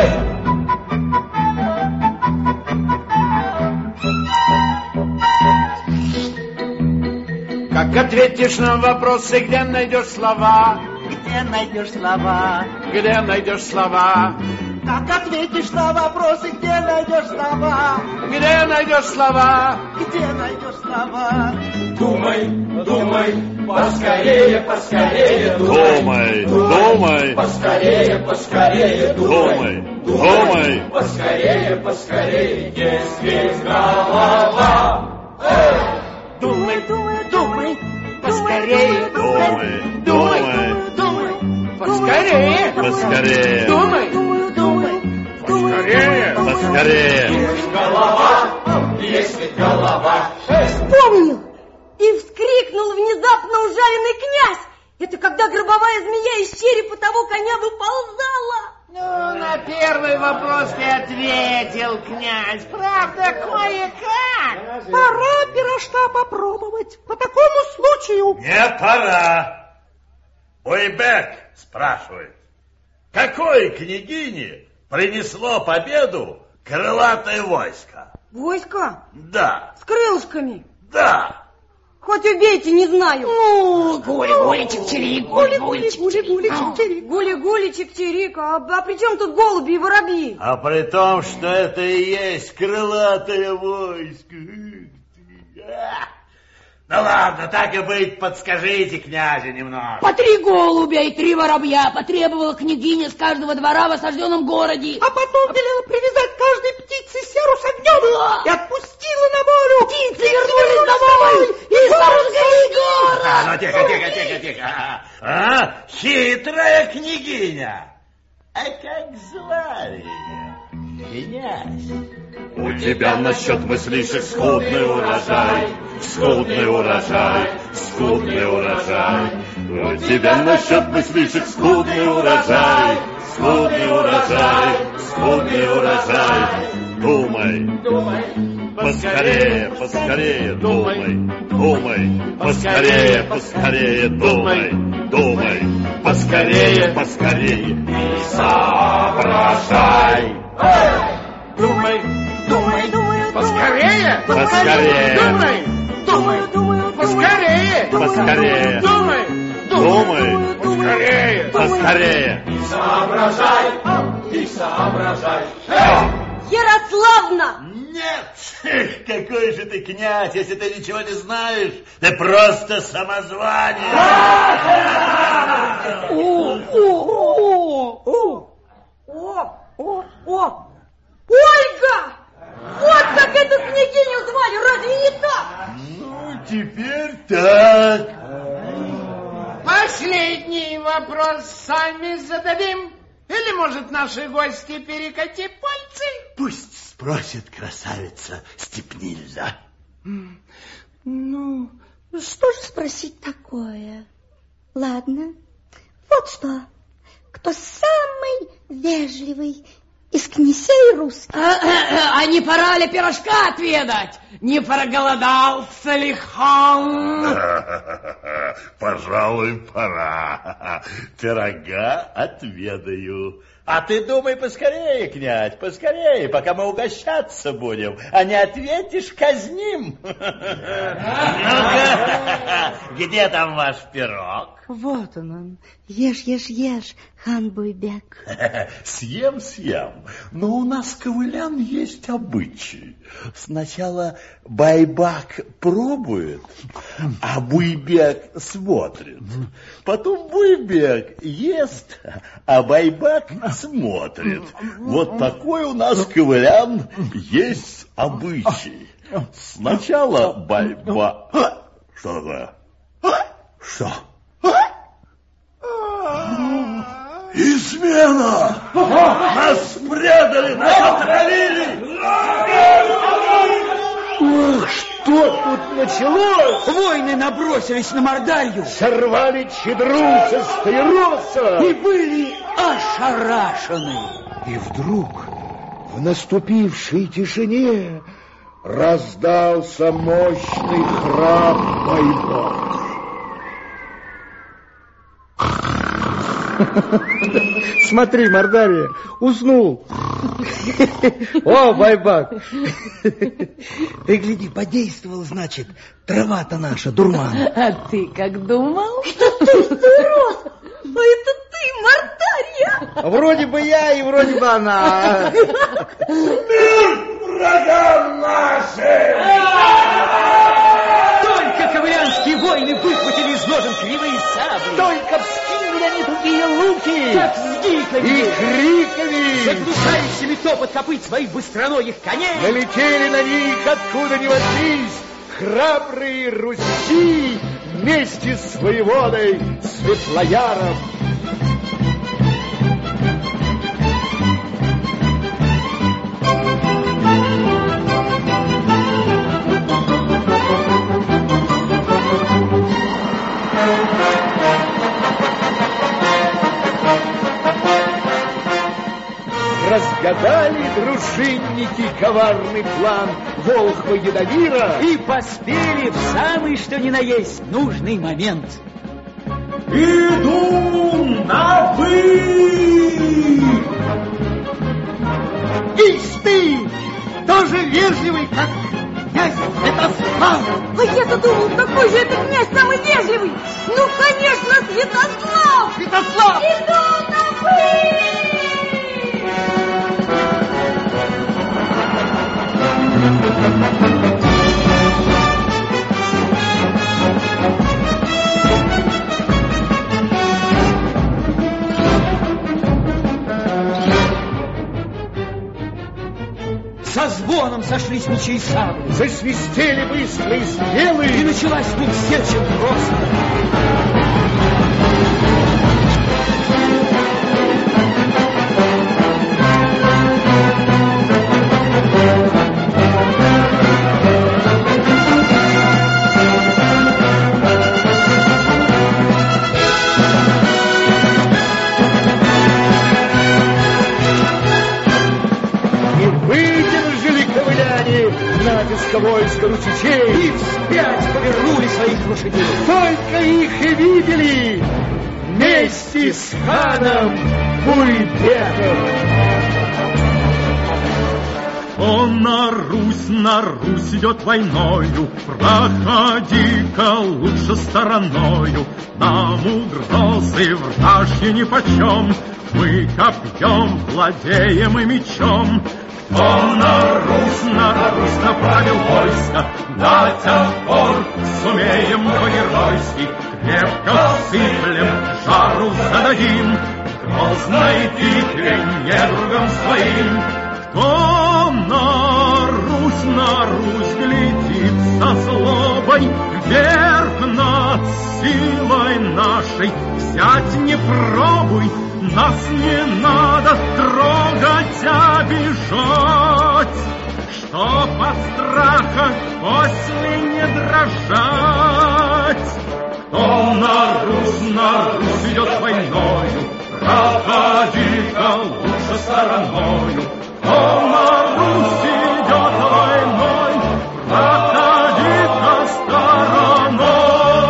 Как ответишь на вопросы, где найдешь слова? Как ответишь на вопросы, где найдешь слова? Думай, поскорее, Думай. Поскорее, думай. Поскорее, есть голова. Думай. Поскорее, думай. Поскорее. Думай. Поскорее. Есть ведь голова. Вспомнил! И вскрикнул внезапно ужаленный князь. Это когда гробовая змея из черепа того коня выползала. Ну, на первый вопрос ты ответил, князь. Правда, кое-как. Пора пирожка попробовать. По такому случаю. Не пора. Буйбек спрашивает, какой княгине принесло победу крылатое войско? Войско? Да. С крылышками? Да. Хоть убейте, не знаю. Ну, гули-гули, чик-чирик, гули-гули, чик-чирик. Гули-гули, чик-чирик. А при чем тут голуби и воробьи? А при том, что это и есть крылатое войско. Ну ладно, так и быть, подскажите князю немного. По 3 голубя и 3 воробья потребовала княгиня с каждого двора в осажденном городе. А потом велела привязать каждой птице серу с огнем и отпустила на волю. Птицы вернулись домой и сожгли город. Ну, тихо. А, хитрая княгиня. А как звали ее? Князь. У тебя насчет мыслишек скудный урожай, скудный урожай, скудный урожай. У тебя насчет мыслишек скудный урожай, скудный урожай, скудный урожай. Думай, думай, поскорее, поскорее, думай, думай, поскорее, поскорее, думай, думай, поскорее, поскорее и соображай. Думай, думай, думай, поскорее, поскорее, думай, думай, думай, поскорее, поскорее, думай, думай, поскорее, поскорее. И соображай, и соображай. Ярославна! Нет, какой же ты князь, если ты ничего не знаешь, ты просто самозванец. Ольга! Вот как эту княгиню звали, разве не так? Ну, теперь так. Последний вопрос сами зададим. Или, может, наши гости перекати пальцы? Пусть спросит красавица Степнильда. Ну, что же спросить такое? Ладно, вот что. Кто самый вежливый из князей русских? А не пора ли пирожка отведать? Не проголодался ли хан? Пожалуй, пора. Пирога отведаю. А ты думай поскорее, князь, поскорее, пока мы угощаться будем. А не ответишь, казним. Ну-ка, где там ваш пирог? Вот он. Ешь, ешь, ешь, хан Буйбек. Съем, но у нас, ковылян, есть обычай. Сначала Байбак пробует, а Буйбек смотрит. Потом Буйбек ест, а Байбак смотрит. Вот такой у нас, ковылян, есть обычай. Сначала Байбак... Что такое? Что? Измена! Нас предали, нас отравили! Ох, что тут началось? Воины набросились на Мордалью, сорвали чедру со стаироса и были ошарашены. И вдруг в наступившей тишине раздался мощный храп Байбака. Смотри, Мордалия, уснул. О, Байбак. Ты гляди, подействовал, значит, трава-то наша, дурман. А ты как думал? Это ты, Стаирос! А это ты, Мордалья! Вроде бы я и вроде бы она. Мир врагам нашим! Только ковылянские воины выхватили из ножен кривые сабли. Только вскинули они тугие луки. Как с гиками и криками, заглушающими топот копыт своих быстроногих коней, налетели на них, откуда ни возьмись, храбрые руси вместе с воеводой Светлояром. разгадали дружинники коварный план Волхва Ядомира и поспели в самый что ни на есть нужный момент. Иду на вы! Ишь ты, тоже вежливый, как князь Святослав. А я-то думал, какой же это князь самый вежливый. Ну, конечно, Святослав! Святослав! Иду на вы! Со звоном сошлись мечи и сабли. Засвистели быстро и стрелы. И началась тут сеча просто. Натиска войска русичей и вспять повернули своих лошадей. Только их и видели вместе с ханом Буйбеком. Он на Русь идет войною, проходи-ка лучше стороною. Нам угрозы вражьи нипочем, мы копьем владеем и мечом. Он на Русь направил войско, дать отпор сумеем по-геройски. Крепко сыплем, жару зададим, грозной битве недругам своим. Кто на Русь глядит со злобой, вверх над силой нашей, взять не пробуй, нас не надо трогать, обижать, чтоб от страха после не дрожать. Кто на Русь идет войною, проходи-ка лучше стороною. Кто на Русь идет войной, проходи-ка стороной.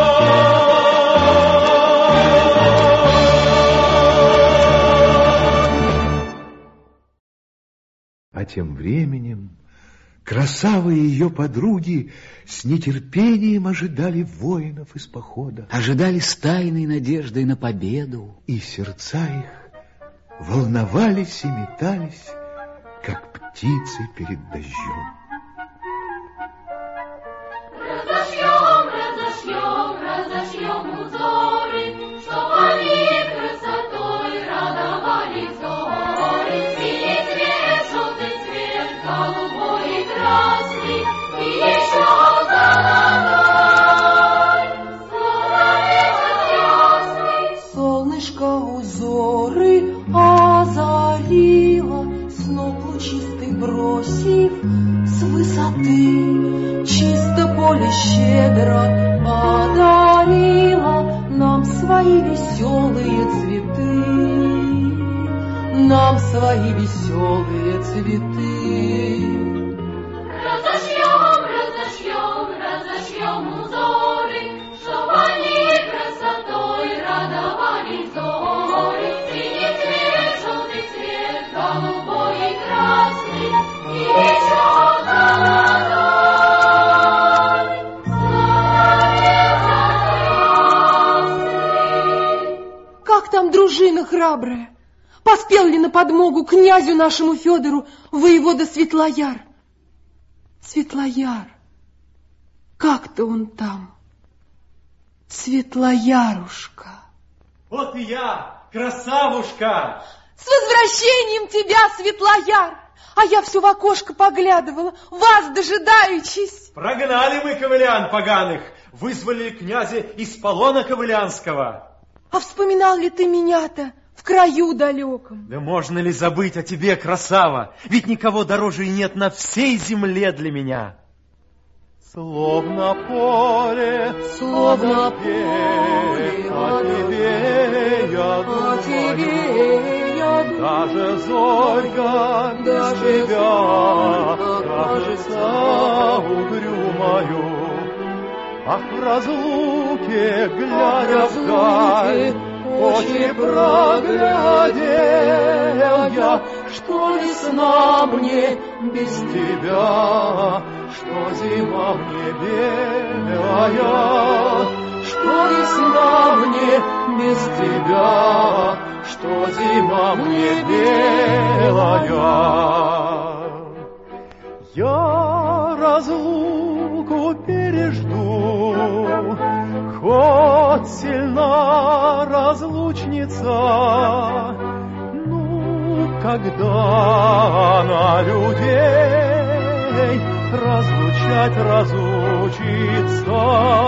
А тем временем красавы и ее подруги с нетерпением ожидали воинов из похода. Ожидали с тайной надеждой на победу. И сердца их волновались и метались, как птицы перед дождем. Разошьем узоры, чтоб они красотой радовали взоры. Синий цвет, желтый цвет, голубой и красный, и еще золотой солнышко узоры озарило, сноп лучистый бросив с высоты, чисто поле щедро подарило нам свои веселые цветы, нам свои веселые цветы. Разошьем узоры, чтоб они красотой радовали взоры. Синий цвет, желтый цвет, голубой и красный, и еще золотой. Как там дружина храбрая? Поспел ли на подмогу князю нашему Федору воевода Светлояр? Светлояр, как-то он там, Светлоярушка. Вот и я, красавушка! С возвращением тебя, Светлояр! А я все в окошко поглядывала, вас дожидаючись. Прогнали мы ковылян поганых, вызвали князя из полона ковылянского. А вспоминал ли ты меня-то в краю далеком? Да можно ли забыть о тебе, красава? Ведь никого дороже и нет на всей земле для меня. Словно поле, словно поле, о тебе я думаю. Даже зорька без тебя кажется угрюмою. Ах, в разлуке, глядя вдаль, очи проглядел я, что весна мне без тебя, что зима мне белая, что весна мне без тебя, что зима мне белая. Я разлуку пережду, хоть сильна разлучница, ну, когда на людей разлучать разучится.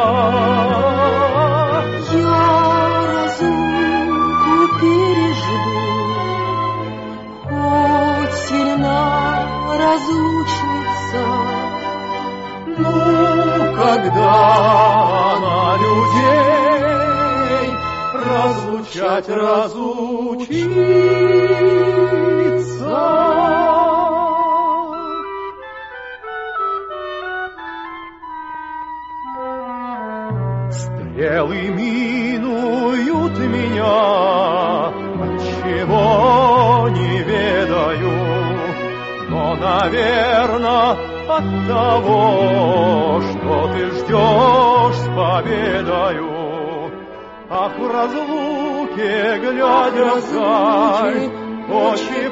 Я разлуку пережду, хоть сильна разлучница. Ну, когда на людей разлучать разучится. Стрелы минуют меня, отчего не ведаю, но, наверно, от того, что ты ждешь с победою. Ах, в разлуке, глядя вдаль, очи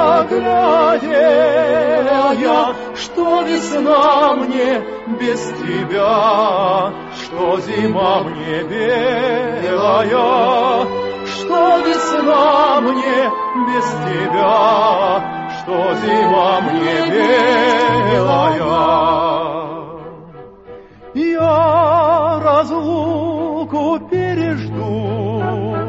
проглядел я, что весна мне без тебя, что зима мне белая, что весна мне без тебя, что зима мне белая. Я разлуку пережду,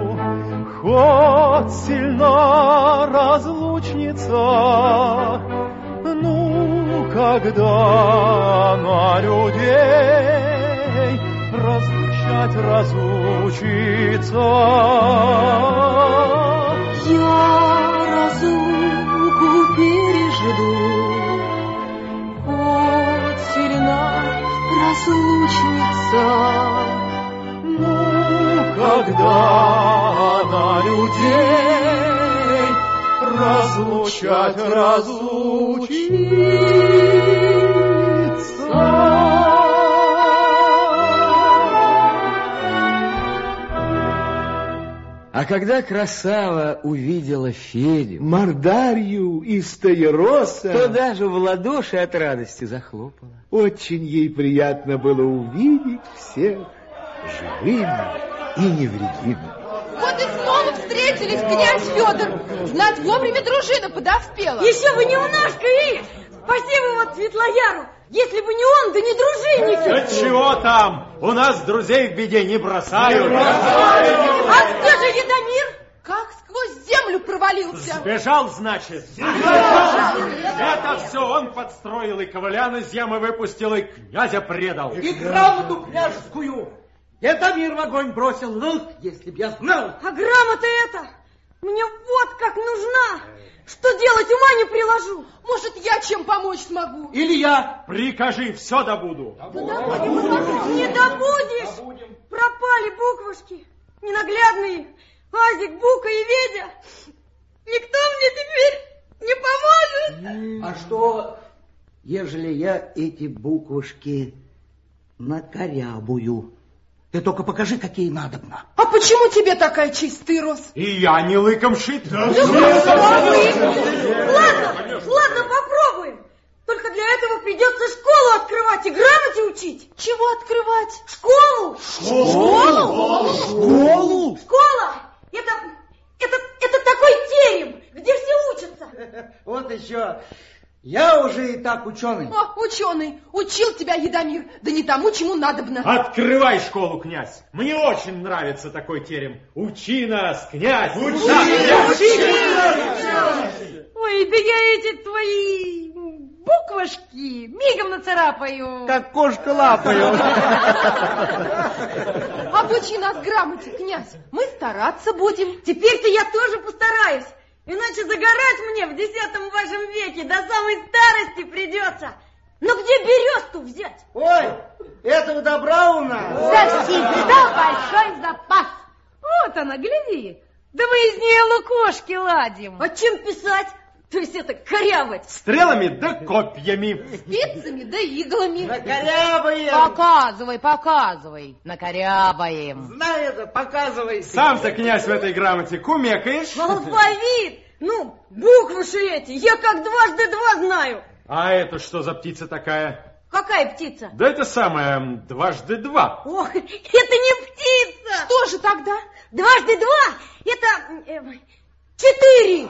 хоть сильна разлучница, ну, когда на людей разлучать разучится. Я разлуку пережду, хоть сильна разлучница. Ну, когда на людей разлучать разучится. А когда красава увидела Федю, Мордарью и Стоероса, то даже в ладоши от радости захлопала. Очень ей приятно было увидеть всех живыми и невредимыми. Вот и снова встретились, князь Федор. Знать, вовремя дружина подоспела. Еще бы не у нас-ка и... Спасибо вот Светлояру. Если бы не он, да не дружинники. Да чего там? У нас друзей в беде не бросают. А где же Едомир? Как сквозь землю провалился. Сбежал, значит. Это все он подстроил, и ковылян из ямы выпустил, и князя предал. И грамоту княжескую Едомир в огонь бросил. Ну, если б я знал. А грамота эта мне вот как нужна. Что делать, ума не приложу. Может, я чем помочь смогу? Или я. Прикажи, все добуду. Не добудешь. Пропали буквушки. Ненаглядные. Азик, Бука и Ведя. Никто мне теперь не поможет. А что, ежели я эти буквушки накорябую? Ты только покажи, какие надобно. А почему тебе такая честь, ты, Рос? И я не лыком шит. Ладно, попробуем. Только для этого придется школу открывать и грамоте учить. Чего открывать? Школу. Школу? Школа. Это такой терем, где все учатся. Вот еще. Я уже и так ученый. О, ученый, учил тебя Едомир, да не тому, чему надобно. Открывай школу, князь. Мне очень нравится такой терем. Учи нас, князь. Ой, да я эти твои буквушки мигом нацарапаю. Как кошка лапаю. Обучи нас грамоте, князь. Мы стараться будем. Теперь-то я тоже постараюсь. Иначе загорать мне в 10 вашем веке до самой старости придется. Но где бересту взять? Ой, этого добра у нас завсегда большой запас. Вот она, гляди. Да мы из нее лукошки ладим. А чем писать? То есть это корябать? Стрелами да копьями. Спицами да иглами. Накорябаем. Показывай. Накорябаем. Знает, показывай. Сам-то, князь, в этой грамоте кумекаешь? Алфавит. Ну, буквы же эти. Я как 2 × 2 знаю. А это что за птица такая? Какая птица? Да это самое 2 × 2. Ох, это не птица. Что же тогда? 2 × 2 это 4.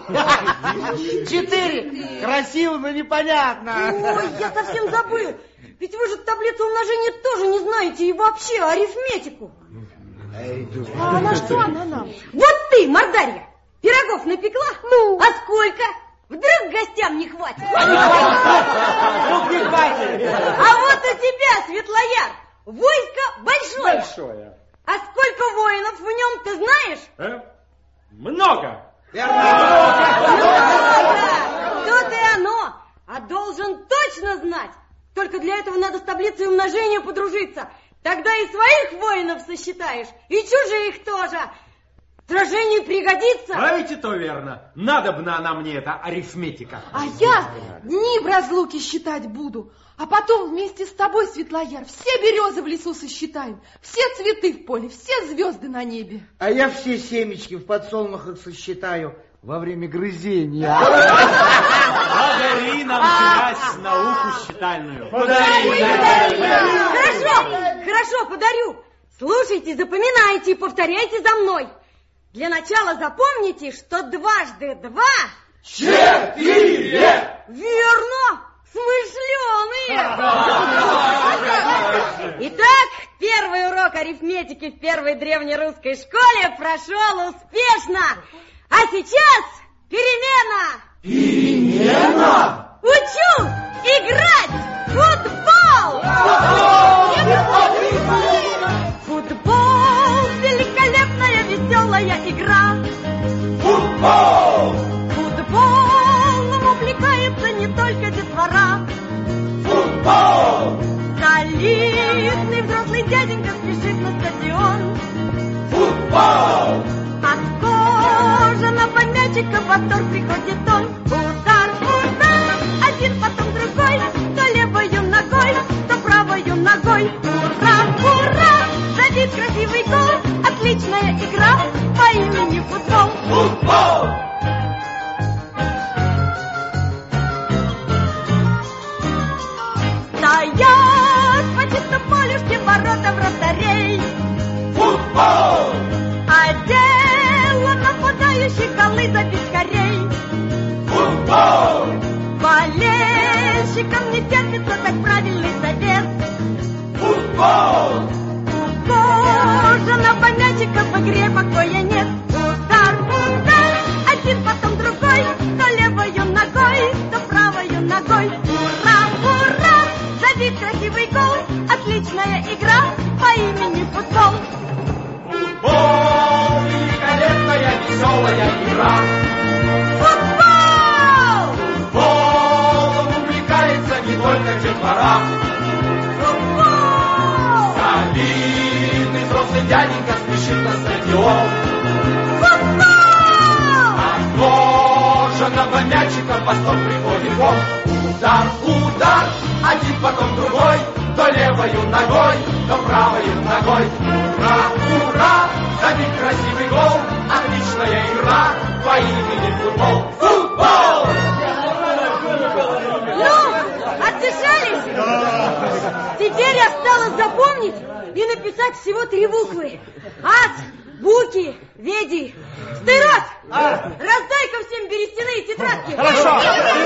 4. Красиво, но непонятно. Ой, я совсем забыл. Ведь вы же таблицу умножения тоже не знаете и вообще арифметику. А на что она нам? Вот ты, мордарья, пирогов напекла? Ну? А сколько? Вдруг гостям не хватит? Вдруг не хватит. А вот у тебя, Светлояр, войско большое. Большое. А сколько воинов в нем, ты знаешь? Много. Тут и оно. А должен точно знать. Только для этого надо с таблицей умножения подружиться. Тогда и своих воинов сосчитаешь, и чужих тоже. Сражению пригодится. А ведь и то верно. Надобна она мне, эта арифметика. А я дни в разлуке считать буду. А потом вместе с тобой, Светлояр, все березы в лесу сосчитаем, все цветы в поле, все звезды на небе. А я все семечки в подсолнухах сосчитаю во время грызения. Подари нам, князь, науку считальную. Подари. Хорошо, подарю. Слушайте, запоминайте и повторяйте за мной. Для начала запомните, что 2 × 2 – 4. Верно, смышленые. Итак, первый урок арифметики в первой древнерусской школе прошел успешно. А сейчас перемена. Перемена? Учу играть в футбол. Футбол – великолепная, веселая игра. Футбол! Футболом увлекается не только детвора. Футбол! Солидный взрослый дяденька спешит на стадион. Футбол! От кожаного мячика в восторг приходит он. Удар, удар, один потом другой, то левою ногой, то правою ногой. Ура, ура, забит красивый гол, отличная игра по имени футбол. Футбол! Стоят по чистому полю все ворота вратарей. Футбол! А дело нападающих голы забить скорей. Футбол! Болельщикам не терпится так правильный совет. Футбол! У кожаного мячика в игре покоя нет. Удар, удар, один потом другой, то левою ногой, то правою ногой. Ура, ура, забит красивый гол, отличная игра по имени футбол. Футбол! Великолепная, веселая игра. Футбол! Футболом увлекается не только детвора. Футбол! Солидный взрослый дяденька спешит на стадион. Футбол! От кожаного мячика в восторг приходит он. Удар, удар, один потом другой, то левою ногой, то правою ногой. Ура, ура, забить красивый гол, отличная игра по имени футбол. Футбол! Ну, отдышались? Теперь осталось запомнить и написать всего 3 буквы. Ас, буки, веди. Стырот, раздай-ка всем берестяные тетрадки. Хорошо.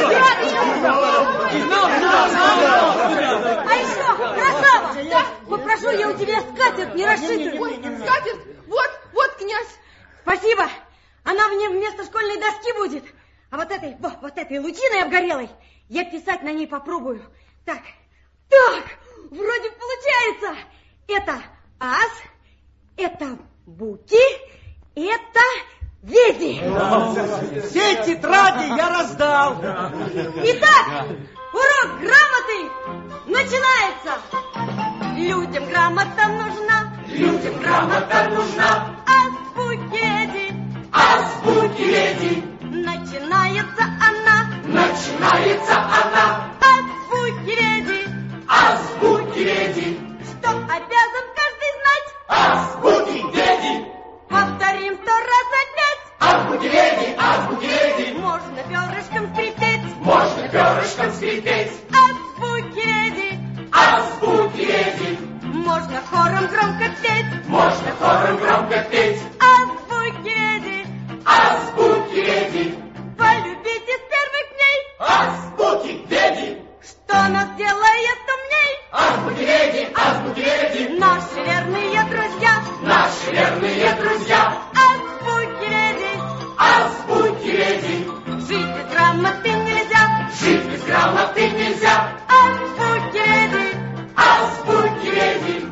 А еще, красава, попрошу я у тебя скатерть не расшитую. Ой, скатерть, вот, князь. Спасибо. Она мне вместо школьной доски будет. А вот этой лучиной обгорелой я писать на ней попробую. Так, вроде получается. Это ас, это буки, это веди. Все тетради я раздал. Итак, урок грамоты начинается. Людям грамота нужна. Людям грамота нужна. Азбуки леди. Азбуки леди. Начинается она. Начинается она. Азбуки леди. Азбуки леди. Что обязан каждый знать? Азбуки леди. Повторим 100 раз опять. Азбуки леди, азбуки леди. Можно перышком скрипеть. Можно перышком скрипеть. Азбуки леди. Азбуки леди. Можно хором громко петь. Можно хором громко петь. Азбуки леди. Азбуки леди. Полюбите с первых дней. Азбуки леди. Что нас делает умней? Азбуки леди, азбуки леди. Наши верные друзья. Наши верные друзья. Азбуки леди. Азбуки леди. Жить без грамоты нельзя. Жить без грамоты нельзя. Азбуки леди. Азбуки леди.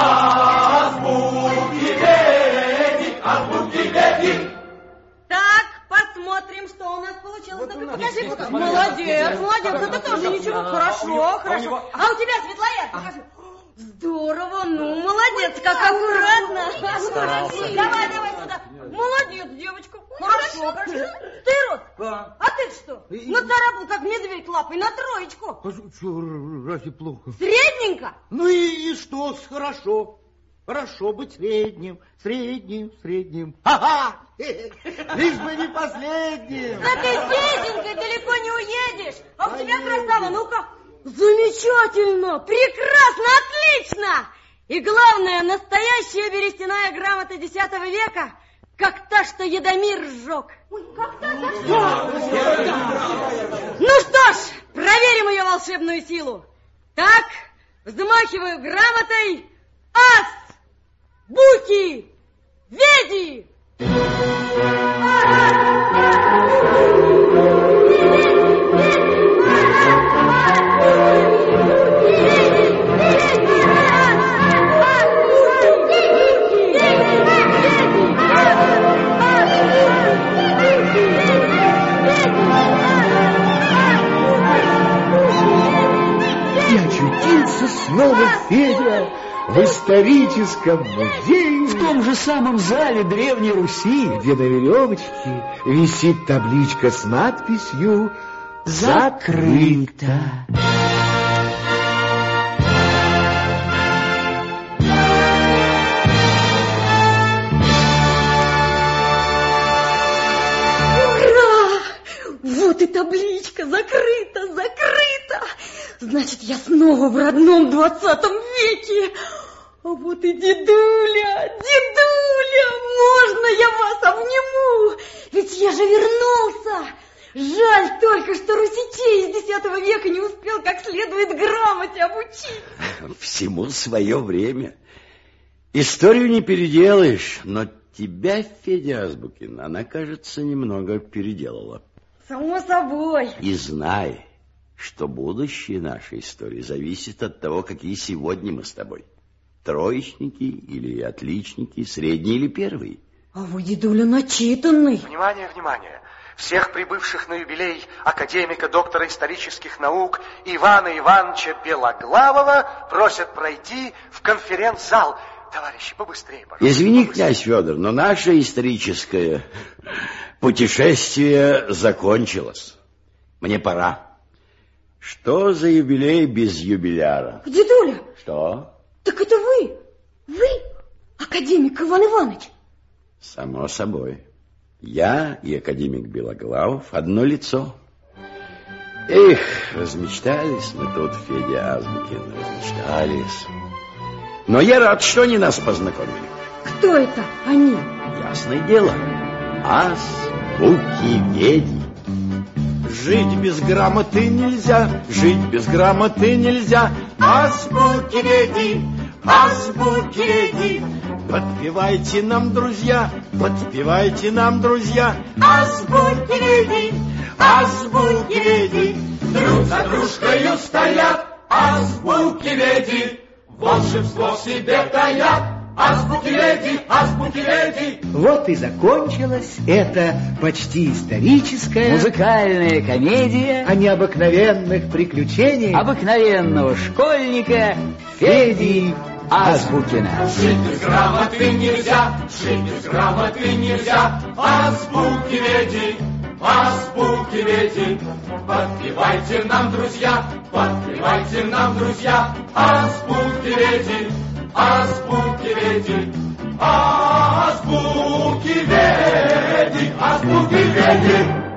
Азбуки леди. Азбуки леди. Так, посмотрим, что у нас получилось. Вот покажи, покажи. Молодец, молодец. Это тоже ничего. Хорошо, хорошо. А у тебя, Светлояр, покажи. Здорово, ну, молодец, как аккуратно. Давай, давай сюда. Молодец, девочка. Хорошо, хорошо. Ты, Рот, а ты что? Нацарапал, как медведь лапой, на троечку. Разве плохо? Средненько? Ну и что, хорошо. Хорошо быть средним, средним, средним. Ха-ха! Лишь бы не последним. Да ты, Феденька, далеко не уедешь. А у тебя, красава, ну-ка. Замечательно, прекрасно, отлично. И главное, настоящая берестяная грамота X века, как та, что Едомир сжег. Ой, как та? Ну что ж, проверим ее волшебную силу. Так, взмахиваю грамотой. Ас! Буки! Веди! И очутился снова Федя в историческом музее, в том же самом зале Древней Руси, где на веревочке висит табличка с надписью «Закрыто». Ура! Вот и табличка «Закрыто, закрыто». Значит, я снова в родном 20 веке. А вот и дедуля, дедуля, можно я вас обниму? Ведь я же вернулся. Жаль только, что русичей из X века не успел как следует грамоте обучить. Всему свое время. Историю не переделаешь, но тебя, Федя Азбукин, она, кажется, немного переделала. Само собой. И знай, что будущее нашей истории зависит от того, какие сегодня мы с тобой. Троечники или отличники, средние или первые. А вы, дедуля, начитанный. Внимание, внимание. Всех прибывших на юбилей академика, доктора исторических наук Ивана Ивановича Белоглавова просят пройти в конференц-зал. Товарищи, побыстрее, пожалуйста. Извини, князь Федор, но наше историческое путешествие закончилось. Мне пора. Что за юбилей без юбиляра? Дедуля. Что? Так это вы? Вы, академик Иван Иванович? Само собой. Я и академик Белоглавов одно лицо. Эх, размечтались мы тут, Федя Азбукин, размечтались. Но я рад, что они нас познакомили. Кто это они? Ясное дело. Азбуки-веди. Жить без грамоты нельзя, жить без грамоты нельзя. Азбуки-веди, азбуки-веди. Подпевайте нам, друзья, подпевайте нам, друзья. Азбуки-веди, азбуки-веди. Друг за дружкою стоят азбуки-веди. Волшебство в себе таят азбуки леди, азбуки леди. Вот и закончилась эта почти историческая музыкальная комедия о необыкновенных приключениях обыкновенного школьника Феди Азбукина. Жить без грамоты нельзя, жить без грамоты нельзя. Азбуки леди, азбуки леди. Подпевайте нам, друзья, подпевайте нам, друзья. Азбуки леди, азбуки леди. Азбуки леди, азбуки леди.